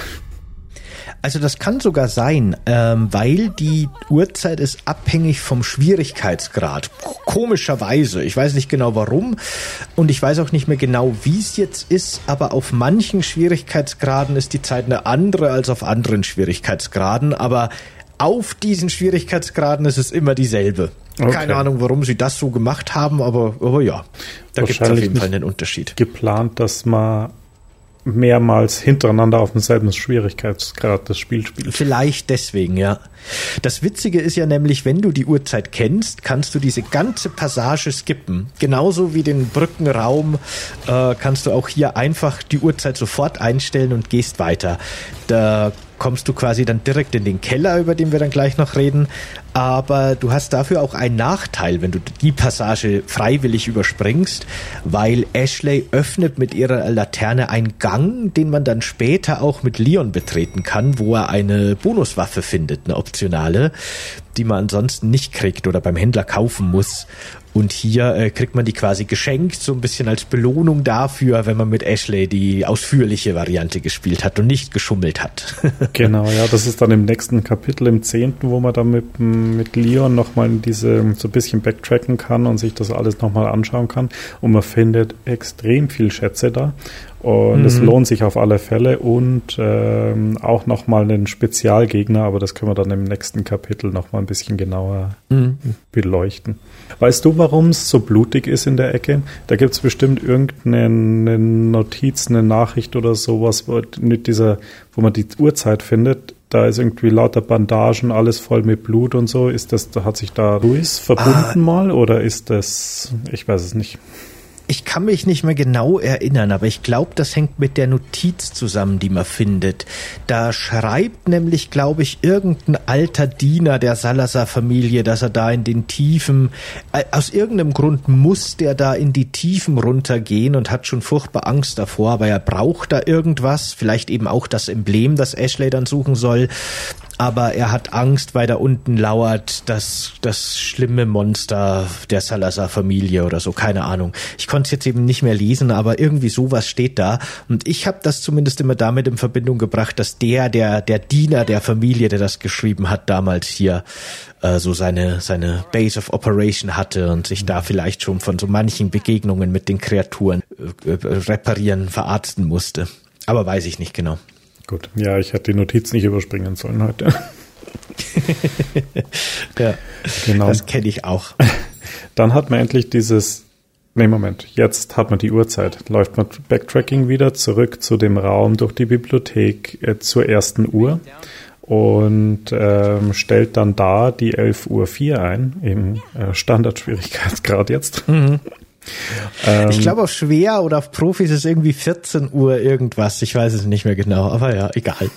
Also das kann sogar sein, weil die Uhrzeit ist abhängig vom Schwierigkeitsgrad. Komischerweise. Ich weiß nicht genau warum und ich weiß auch nicht mehr genau, wie es jetzt ist, aber auf manchen Schwierigkeitsgraden ist die Zeit eine andere als auf anderen Schwierigkeitsgraden, aber auf diesen Schwierigkeitsgraden ist es immer dieselbe. Okay. Keine Ahnung, warum sie das so gemacht haben, aber ja, da gibt es auf jeden Fall einen Unterschied. Geplant, dass man mehrmals hintereinander auf demselben Schwierigkeitsgrad das Spiel spielt. Vielleicht deswegen, ja. Das Witzige ist ja nämlich, wenn du die Uhrzeit kennst, kannst du diese ganze Passage skippen. Genauso wie den Brückenraum kannst du auch hier einfach die Uhrzeit sofort einstellen und gehst weiter. Da kommst du quasi dann direkt in den Keller, über den wir dann gleich noch reden. Aber du hast dafür auch einen Nachteil, wenn du die Passage freiwillig überspringst, weil Ashley öffnet mit ihrer Laterne einen Gang, den man dann später auch mit Leon betreten kann, wo er eine Bonuswaffe findet, eine optionale, die man ansonsten nicht kriegt oder beim Händler kaufen muss. Und hier kriegt man die quasi geschenkt, so ein bisschen als Belohnung dafür, wenn man mit Ashley die ausführliche Variante gespielt hat und nicht geschummelt hat. Genau, ja, das ist dann im nächsten Kapitel, im 10., wo man dann mit Leon nochmal so ein bisschen backtracken kann und sich das alles nochmal anschauen kann. Und man findet extrem viel Schätze da. Und es lohnt sich auf alle Fälle und auch nochmal einen Spezialgegner, aber das können wir dann im nächsten Kapitel nochmal ein bisschen genauer beleuchten. Weißt du, warum es so blutig ist in der Ecke? Da gibt es bestimmt irgendeine Notiz, eine Nachricht oder sowas, wo man die Uhrzeit findet. Da ist irgendwie lauter Bandagen, alles voll mit Blut und so. Hat sich da Luis verbunden mal oder ist das, ich weiß es nicht. Ich kann mich nicht mehr genau erinnern, aber ich glaube, das hängt mit der Notiz zusammen, die man findet. Da schreibt nämlich, glaube ich, irgendein alter Diener der Salazar-Familie, dass er da in den Tiefen, aus irgendeinem Grund muss der da in die Tiefen runtergehen und hat schon furchtbar Angst davor, aber er braucht da irgendwas, vielleicht eben auch das Emblem, das Ashley dann suchen soll. Aber er hat Angst, weil da unten lauert das schlimme Monster der Salazar-Familie oder so, keine Ahnung. Ich konnte es jetzt eben nicht mehr lesen, aber irgendwie sowas steht da. Und ich habe das zumindest immer damit in Verbindung gebracht, dass der Diener der Familie, der das geschrieben hat, damals hier so seine Base of Operation hatte und sich da vielleicht schon von so manchen Begegnungen mit den Kreaturen verarzten musste. Aber weiß ich nicht genau. Gut, ja, ich hätte die Notiz nicht überspringen sollen heute. Ja, genau. Das kenne ich auch. Dann hat man endlich jetzt hat man die Uhrzeit. Läuft man Backtracking wieder zurück zu dem Raum durch die Bibliothek zur 1. Uhr und stellt dann da die 11:04 Uhr ein, im Standardschwierigkeitsgrad jetzt. Mhm. Ich glaube, auf schwer oder auf Profi ist es irgendwie 14 Uhr irgendwas. Ich weiß es nicht mehr genau, aber ja, egal.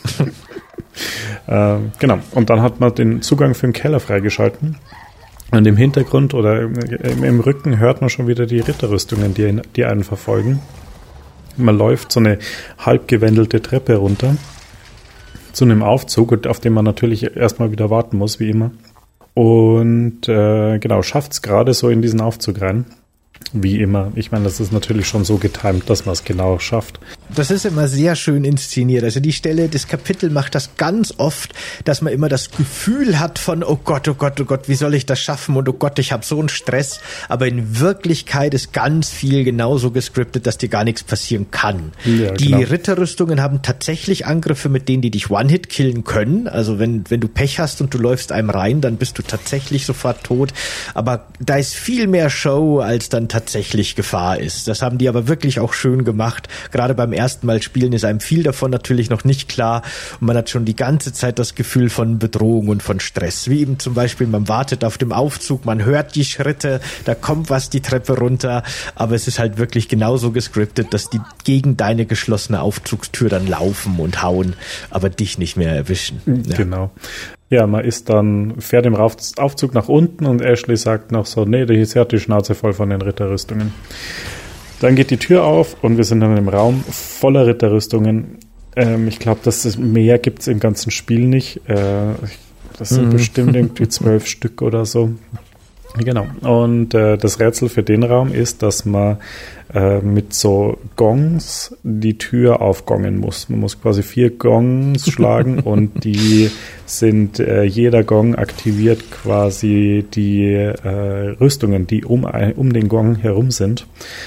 Genau. Und dann hat man den Zugang für den Keller freigeschalten. Und im Hintergrund oder im Rücken hört man schon wieder die Ritterrüstungen, die einen verfolgen. Man läuft so eine halbgewendelte Treppe runter zu einem Aufzug, auf den man natürlich erstmal wieder warten muss, wie immer. Und schafft es gerade so in diesen Aufzug rein. Wie immer. Ich meine, das ist natürlich schon so getimt, dass man es genau schafft. Das ist immer sehr schön inszeniert. Also die Stelle, das Kapitel macht das ganz oft, dass man immer das Gefühl hat von, oh Gott, wie soll ich das schaffen? Und oh Gott, ich habe so einen Stress. Aber in Wirklichkeit ist ganz viel genauso gescriptet, dass dir gar nichts passieren kann. Ja, die Ritterrüstungen haben tatsächlich Angriffe, mit denen die dich One-Hit killen können. Also wenn du Pech hast und du läufst einem rein, dann bist du tatsächlich sofort tot. Aber da ist viel mehr Show, als dann tatsächlich Gefahr ist. Das haben die aber wirklich auch schön gemacht. Gerade beim ersten Mal spielen ist einem viel davon natürlich noch nicht klar und man hat schon die ganze Zeit das Gefühl von Bedrohung und von Stress. Wie eben zum Beispiel, man wartet auf dem Aufzug, man hört die Schritte, da kommt was die Treppe runter, aber es ist halt wirklich genauso gescriptet, dass die gegen deine geschlossene Aufzugstür dann laufen und hauen, aber dich nicht mehr erwischen. Ja. Genau. Ja, man fährt im Aufzug nach unten und Ashley sagt noch so, nee, sie hat die Schnauze voll von den Ritterrüstungen. Dann geht die Tür auf und wir sind dann im Raum voller Ritterrüstungen. Ich glaube, mehr gibt's im ganzen Spiel nicht. Das sind bestimmt irgendwie 12 Stück oder so. Genau. Und das Rätsel für den Raum ist, dass man mit so Gongs die Tür aufgongen muss. Man muss quasi 4 Gongs schlagen und die sind, jeder Gong aktiviert quasi die Rüstungen, die um den Gong herum sind.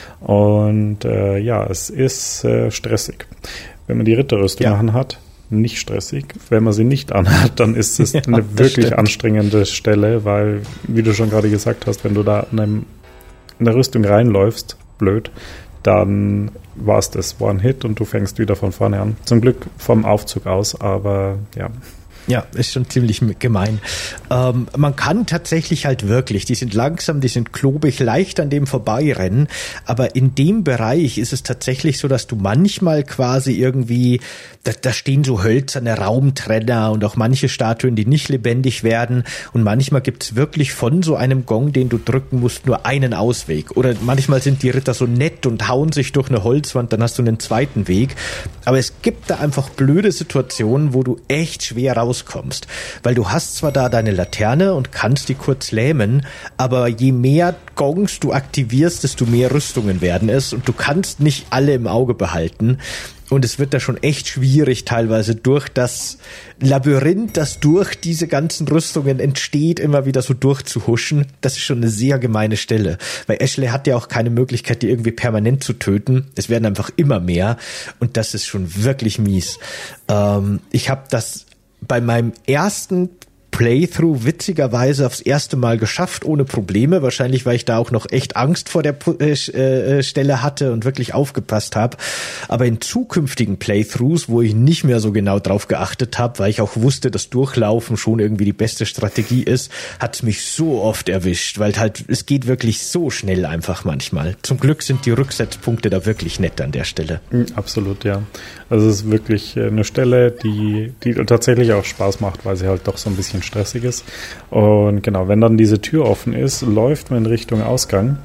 Und es ist stressig. Wenn man die Ritterrüstung anhat, nicht stressig. Wenn man sie nicht anhat, dann ist es eine wirklich anstrengende Stelle, weil, wie du schon gerade gesagt hast, wenn du da in eine Rüstung reinläufst, blöd, dann war es das One-Hit und du fängst wieder von vorne an. Zum Glück vom Aufzug aus, aber ja. Ja, ist schon ziemlich gemein. Man kann tatsächlich halt wirklich, die sind langsam, die sind klobig, leicht an dem vorbeirennen, aber in dem Bereich ist es tatsächlich so, dass du manchmal quasi irgendwie, da stehen so hölzerne Raumtrenner und auch manche Statuen, die nicht lebendig werden und manchmal gibt's wirklich von so einem Gong, den du drücken musst, nur einen Ausweg. Oder manchmal sind die Ritter so nett und hauen sich durch eine Holzwand, dann hast du einen zweiten Weg. Aber es gibt da einfach blöde Situationen, wo du echt schwer rauskommst, weil du hast zwar da deine Laterne und kannst die kurz lähmen, aber je mehr Gongs du aktivierst, desto mehr Rüstungen werden es und du kannst nicht alle im Auge behalten. Und es wird da schon echt schwierig, teilweise durch das Labyrinth, das durch diese ganzen Rüstungen entsteht, immer wieder so durchzuhuschen. Das ist schon eine sehr gemeine Stelle. Weil Ashley hat ja auch keine Möglichkeit, die irgendwie permanent zu töten. Es werden einfach immer mehr. Und das ist schon wirklich mies. Ich habe das bei meinem ersten Playthrough witzigerweise aufs erste Mal geschafft, ohne Probleme. Wahrscheinlich, weil ich da auch noch echt Angst vor der Stelle hatte und wirklich aufgepasst habe. Aber in zukünftigen Playthroughs, wo ich nicht mehr so genau drauf geachtet habe, weil ich auch wusste, dass Durchlaufen schon irgendwie die beste Strategie ist, hat es mich so oft erwischt, weil halt es geht wirklich so schnell einfach manchmal. Zum Glück sind die Rücksetzpunkte da wirklich nett an der Stelle. Absolut, ja. Also es ist wirklich eine Stelle, die tatsächlich auch Spaß macht, weil sie halt doch so ein bisschen stressig ist. Und genau, wenn dann diese Tür offen ist, läuft man in Richtung Ausgang,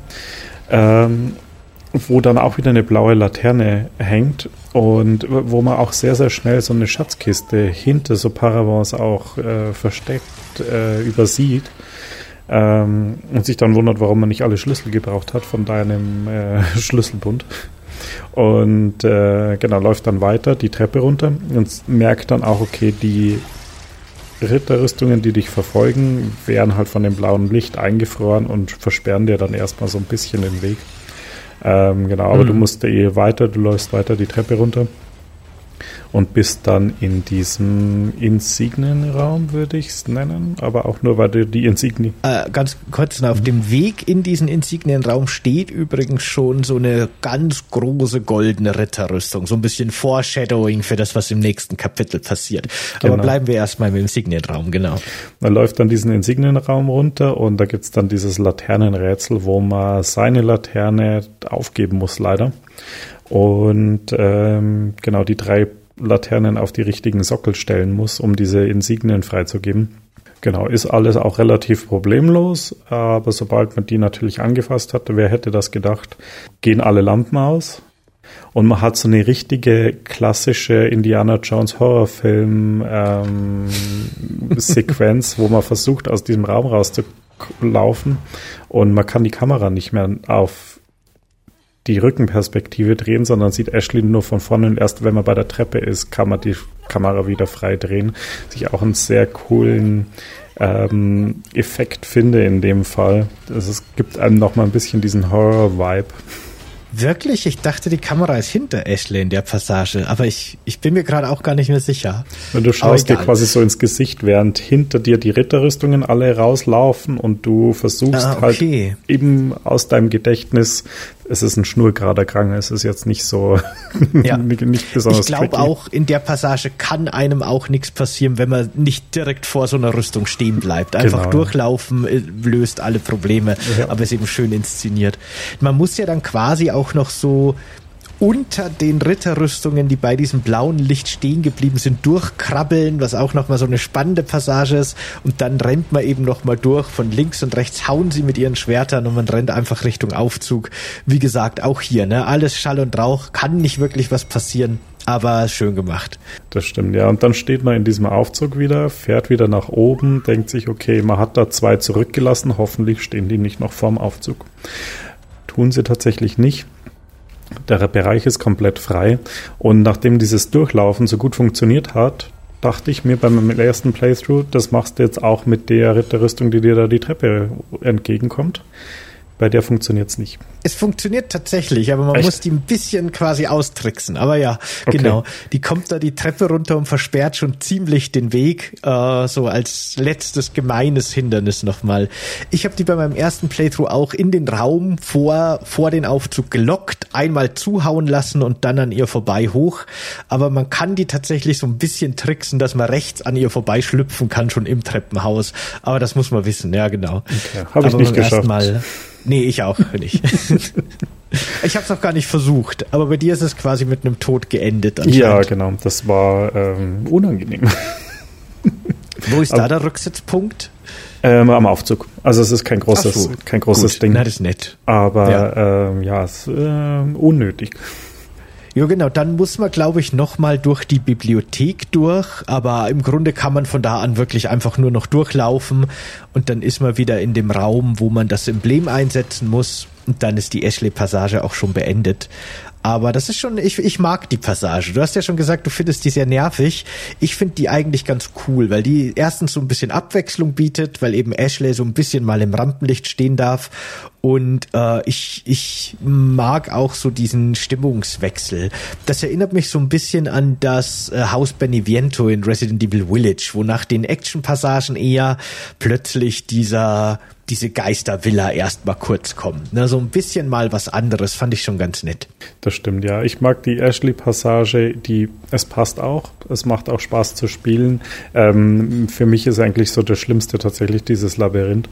wo dann auch wieder eine blaue Laterne hängt und wo man auch sehr, sehr schnell so eine Schatzkiste hinter so Paravents auch versteckt übersieht und sich dann wundert, warum man nicht alle Schlüssel gebraucht hat von deinem Schlüsselbund. Und genau, läuft dann weiter die Treppe runter und merkt dann auch, okay, die Ritterrüstungen, die dich verfolgen, werden halt von dem blauen Licht eingefroren und versperren dir dann erstmal so ein bisschen den Weg. Genau, aber du musst du läufst weiter die Treppe runter und bist dann in diesem Insignienraum, würde ich es nennen, aber auch nur, weil du die Insignien... Ganz kurz, auf dem Weg in diesen Insignienraum steht übrigens schon so eine ganz große goldene Ritterrüstung, so ein bisschen Foreshadowing für das, was im nächsten Kapitel passiert. Genau. Aber bleiben wir erstmal im Insignienraum, genau. Man läuft dann diesen Insignienraum runter und da gibt's dann dieses Laternenrätsel, wo man seine Laterne aufgeben muss, leider. Und genau, die 3 Laternen auf die richtigen Sockel stellen muss, um diese Insignien freizugeben. Genau, ist alles auch relativ problemlos, aber sobald man die natürlich angefasst hat, wer hätte das gedacht, gehen alle Lampen aus und man hat so eine richtige klassische Indiana Jones Horrorfilm Sequenz, wo man versucht, aus diesem Raum rauszulaufen und man kann die Kamera nicht mehr auf die Rückenperspektive drehen, sondern sieht Ashley nur von vorne und erst wenn man bei der Treppe ist, kann man die Kamera wieder frei drehen. Was ich auch einen sehr coolen Effekt finde in dem Fall. Es gibt einem nochmal ein bisschen diesen Horror-Vibe. Wirklich? Ich dachte, die Kamera ist hinter Ashley in der Passage, aber ich bin mir gerade auch gar nicht mehr sicher. Wenn du schaust dir quasi so ins Gesicht, während hinter dir die Ritterrüstungen alle rauslaufen und du versuchst halt eben aus deinem Gedächtnis, es ist ein schnurgerader Gang, es ist jetzt nicht so, nicht besonders Ich glaube auch, in der Passage kann einem auch nichts passieren, wenn man nicht direkt vor so einer Rüstung stehen bleibt. Einfach durchlaufen löst alle Probleme, aber ist eben schön inszeniert. Man muss ja dann quasi auch noch so unter den Ritterrüstungen, die bei diesem blauen Licht stehen geblieben sind, durchkrabbeln, was auch nochmal so eine spannende Passage ist. Und dann rennt man eben nochmal durch. Von links und rechts hauen sie mit ihren Schwertern und man rennt einfach Richtung Aufzug. Wie gesagt, auch hier, ne, alles Schall und Rauch, kann nicht wirklich was passieren, aber schön gemacht. Das stimmt, ja. Und dann steht man in diesem Aufzug wieder, fährt wieder nach oben, denkt sich, okay, man hat da 2 zurückgelassen, hoffentlich stehen die nicht noch vorm Aufzug. Tun sie tatsächlich nicht. Der Bereich ist komplett frei und nachdem dieses Durchlaufen so gut funktioniert hat, dachte ich mir beim ersten Playthrough, das machst du jetzt auch mit der Ritterrüstung, die dir da die Treppe entgegenkommt. Bei der funktioniert es nicht. Es funktioniert tatsächlich, aber man muss die ein bisschen quasi austricksen. Aber ja, genau. Die kommt da die Treppe runter und versperrt schon ziemlich den Weg, so als letztes gemeines Hindernis nochmal. Ich habe die bei meinem ersten Playthrough auch in den Raum vor den Aufzug gelockt, einmal zuhauen lassen und dann an ihr vorbei hoch. Aber man kann die tatsächlich so ein bisschen tricksen, dass man rechts an ihr vorbeischlüpfen kann, schon im Treppenhaus. Aber das muss man wissen, ja genau. Okay. Habe ich nicht geschafft. Nee, ich auch nicht. Ich habe es noch gar nicht versucht, aber bei dir ist es quasi mit einem Tod geendet anscheinend. Ja, genau. Das war unangenehm. Wo ist da der Rücksitzpunkt? Am Aufzug. Also es ist kein großes Ding. Na, das ist nett. Aber es ist unnötig. Ja, genau. Dann muss man, glaube ich, nochmal durch die Bibliothek durch. Aber im Grunde kann man von da an wirklich einfach nur noch durchlaufen. Und dann ist man wieder in dem Raum, wo man das Emblem einsetzen muss. Und dann ist die Ashley-Passage auch schon beendet. Aber das ist schon, ich mag die Passage. Du hast ja schon gesagt, du findest die sehr nervig. Ich finde die eigentlich ganz cool, weil die erstens so ein bisschen Abwechslung bietet, weil eben Ashley so ein bisschen mal im Rampenlicht stehen darf. Und ich mag auch so diesen Stimmungswechsel. Das erinnert mich so ein bisschen an das Haus Beneviento in Resident Evil Village, wo nach den Action-Passagen eher plötzlich diese Geistervilla erst mal kurz kommt. Ne, so ein bisschen mal was anderes, fand ich schon ganz nett. Das stimmt, ja. Ich mag die Ashley-Passage, es passt auch. Es macht auch Spaß zu spielen. Für mich ist eigentlich so das Schlimmste tatsächlich dieses Labyrinth.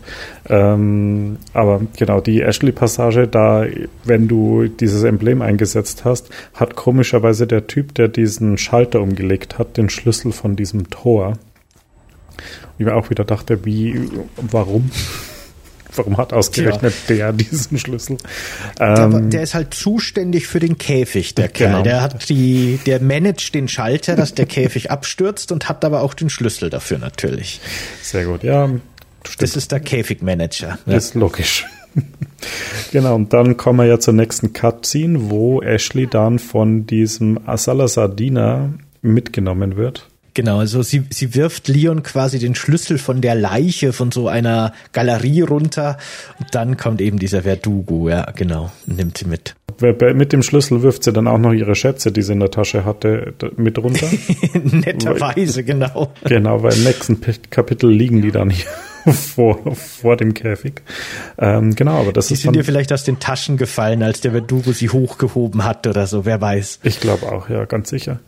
Aber genau, die Ashley-Passage, da, wenn du dieses Emblem eingesetzt hast, hat komischerweise der Typ, der diesen Schalter umgelegt hat, den Schlüssel von diesem Tor. Ich mir auch wieder dachte, warum? Warum hat ausgerechnet der diesen Schlüssel? Der ist halt zuständig für den Käfig, der Kerl. Genau. Der managt den Schalter, dass der Käfig abstürzt und hat aber auch den Schlüssel dafür natürlich. Sehr gut, ja. Stimmt. Das ist der Käfigmanager. Das ist logisch. Genau, und dann kommen wir ja zur nächsten Cutscene, wo Ashley dann von diesem Salazar-Diener mitgenommen wird. Genau, also sie wirft Leon quasi den Schlüssel von der Leiche von so einer Galerie runter und dann kommt eben dieser Verdugo, ja genau, und nimmt sie mit. Mit dem Schlüssel wirft sie dann auch noch ihre Schätze, die sie in der Tasche hatte, mit runter. Netterweise, genau. Genau, weil im nächsten Kapitel liegen die dann hier vor dem Käfig. Genau, aber das die ist sind dir vielleicht aus den Taschen gefallen, als der Verdugo sie hochgehoben hat oder so, wer weiß. Ich glaube auch, ja, ganz sicher.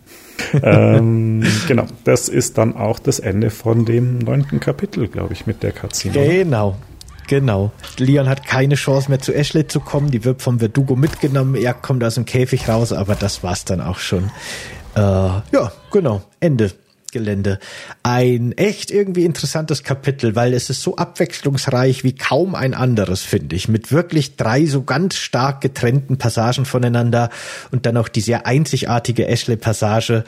Genau, das ist dann auch das Ende von dem 9. Kapitel, glaube ich, mit der Cutscene. Genau. Leon hat keine Chance mehr zu Ashley zu kommen, die wird vom Verdugo mitgenommen, er kommt aus dem Käfig raus, aber das war's dann auch schon. Ja, genau, Ende. Gelände. Ein echt irgendwie interessantes Kapitel, weil es ist so abwechslungsreich wie kaum ein anderes, finde ich. Mit wirklich 3 so ganz stark getrennten Passagen voneinander und dann auch die sehr einzigartige Ashley-Passage.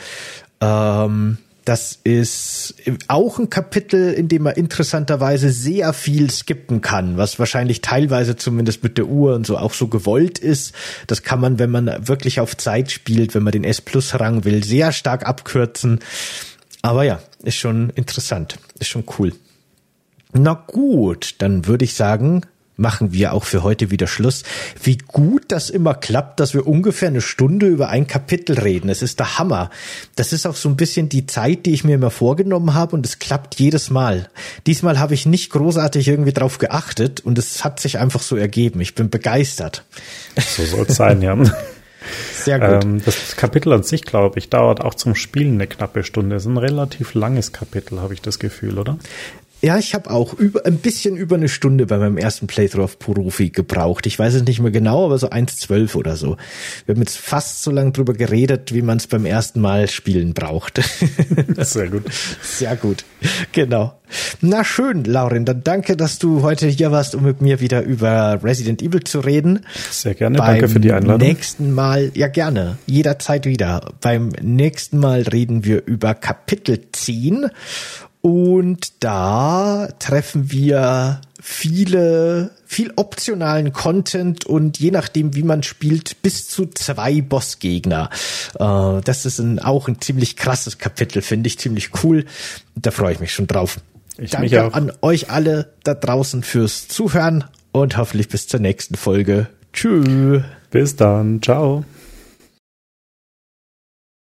Das ist auch ein Kapitel, in dem man interessanterweise sehr viel skippen kann, was wahrscheinlich teilweise zumindest mit der Uhr und so auch so gewollt ist. Das kann man, wenn man wirklich auf Zeit spielt, wenn man den S-Plus-Rang will, sehr stark abkürzen. Aber ja, ist schon interessant, ist schon cool. Na gut, dann würde ich sagen, machen wir auch für heute wieder Schluss. Wie gut das immer klappt, dass wir ungefähr eine Stunde über ein Kapitel reden. Es ist der Hammer. Das ist auch so ein bisschen die Zeit, die ich mir immer vorgenommen habe und es klappt jedes Mal. Diesmal habe ich nicht großartig irgendwie drauf geachtet und es hat sich einfach so ergeben. Ich bin begeistert. So soll es sein, ja. Sehr gut. Das Kapitel an sich, glaube ich, dauert auch zum Spielen eine knappe Stunde. Es ist ein relativ langes Kapitel, habe ich das Gefühl, oder? Ja, ich habe auch ein bisschen über eine Stunde bei meinem ersten Playthrough auf Profi gebraucht. Ich weiß es nicht mehr genau, aber so 1,12 oder so. Wir haben jetzt fast so lange drüber geredet, wie man es beim ersten Mal spielen braucht. Sehr gut. Sehr gut. Genau. Na schön, Laurin, dann danke, dass du heute hier warst, um mit mir wieder über Resident Evil zu reden. Sehr gerne, danke für die Einladung. Beim nächsten Mal, ja gerne, jederzeit wieder. Beim nächsten Mal reden wir über Kapitel 10. Und da treffen wir viel optionalen Content und je nachdem, wie man spielt, bis zu 2 Bossgegner. Das ist auch ein ziemlich krasses Kapitel, finde ich ziemlich cool. Da freue ich mich schon drauf. Danke an euch alle da draußen fürs Zuhören und hoffentlich bis zur nächsten Folge. Tschüss. Bis dann. Ciao.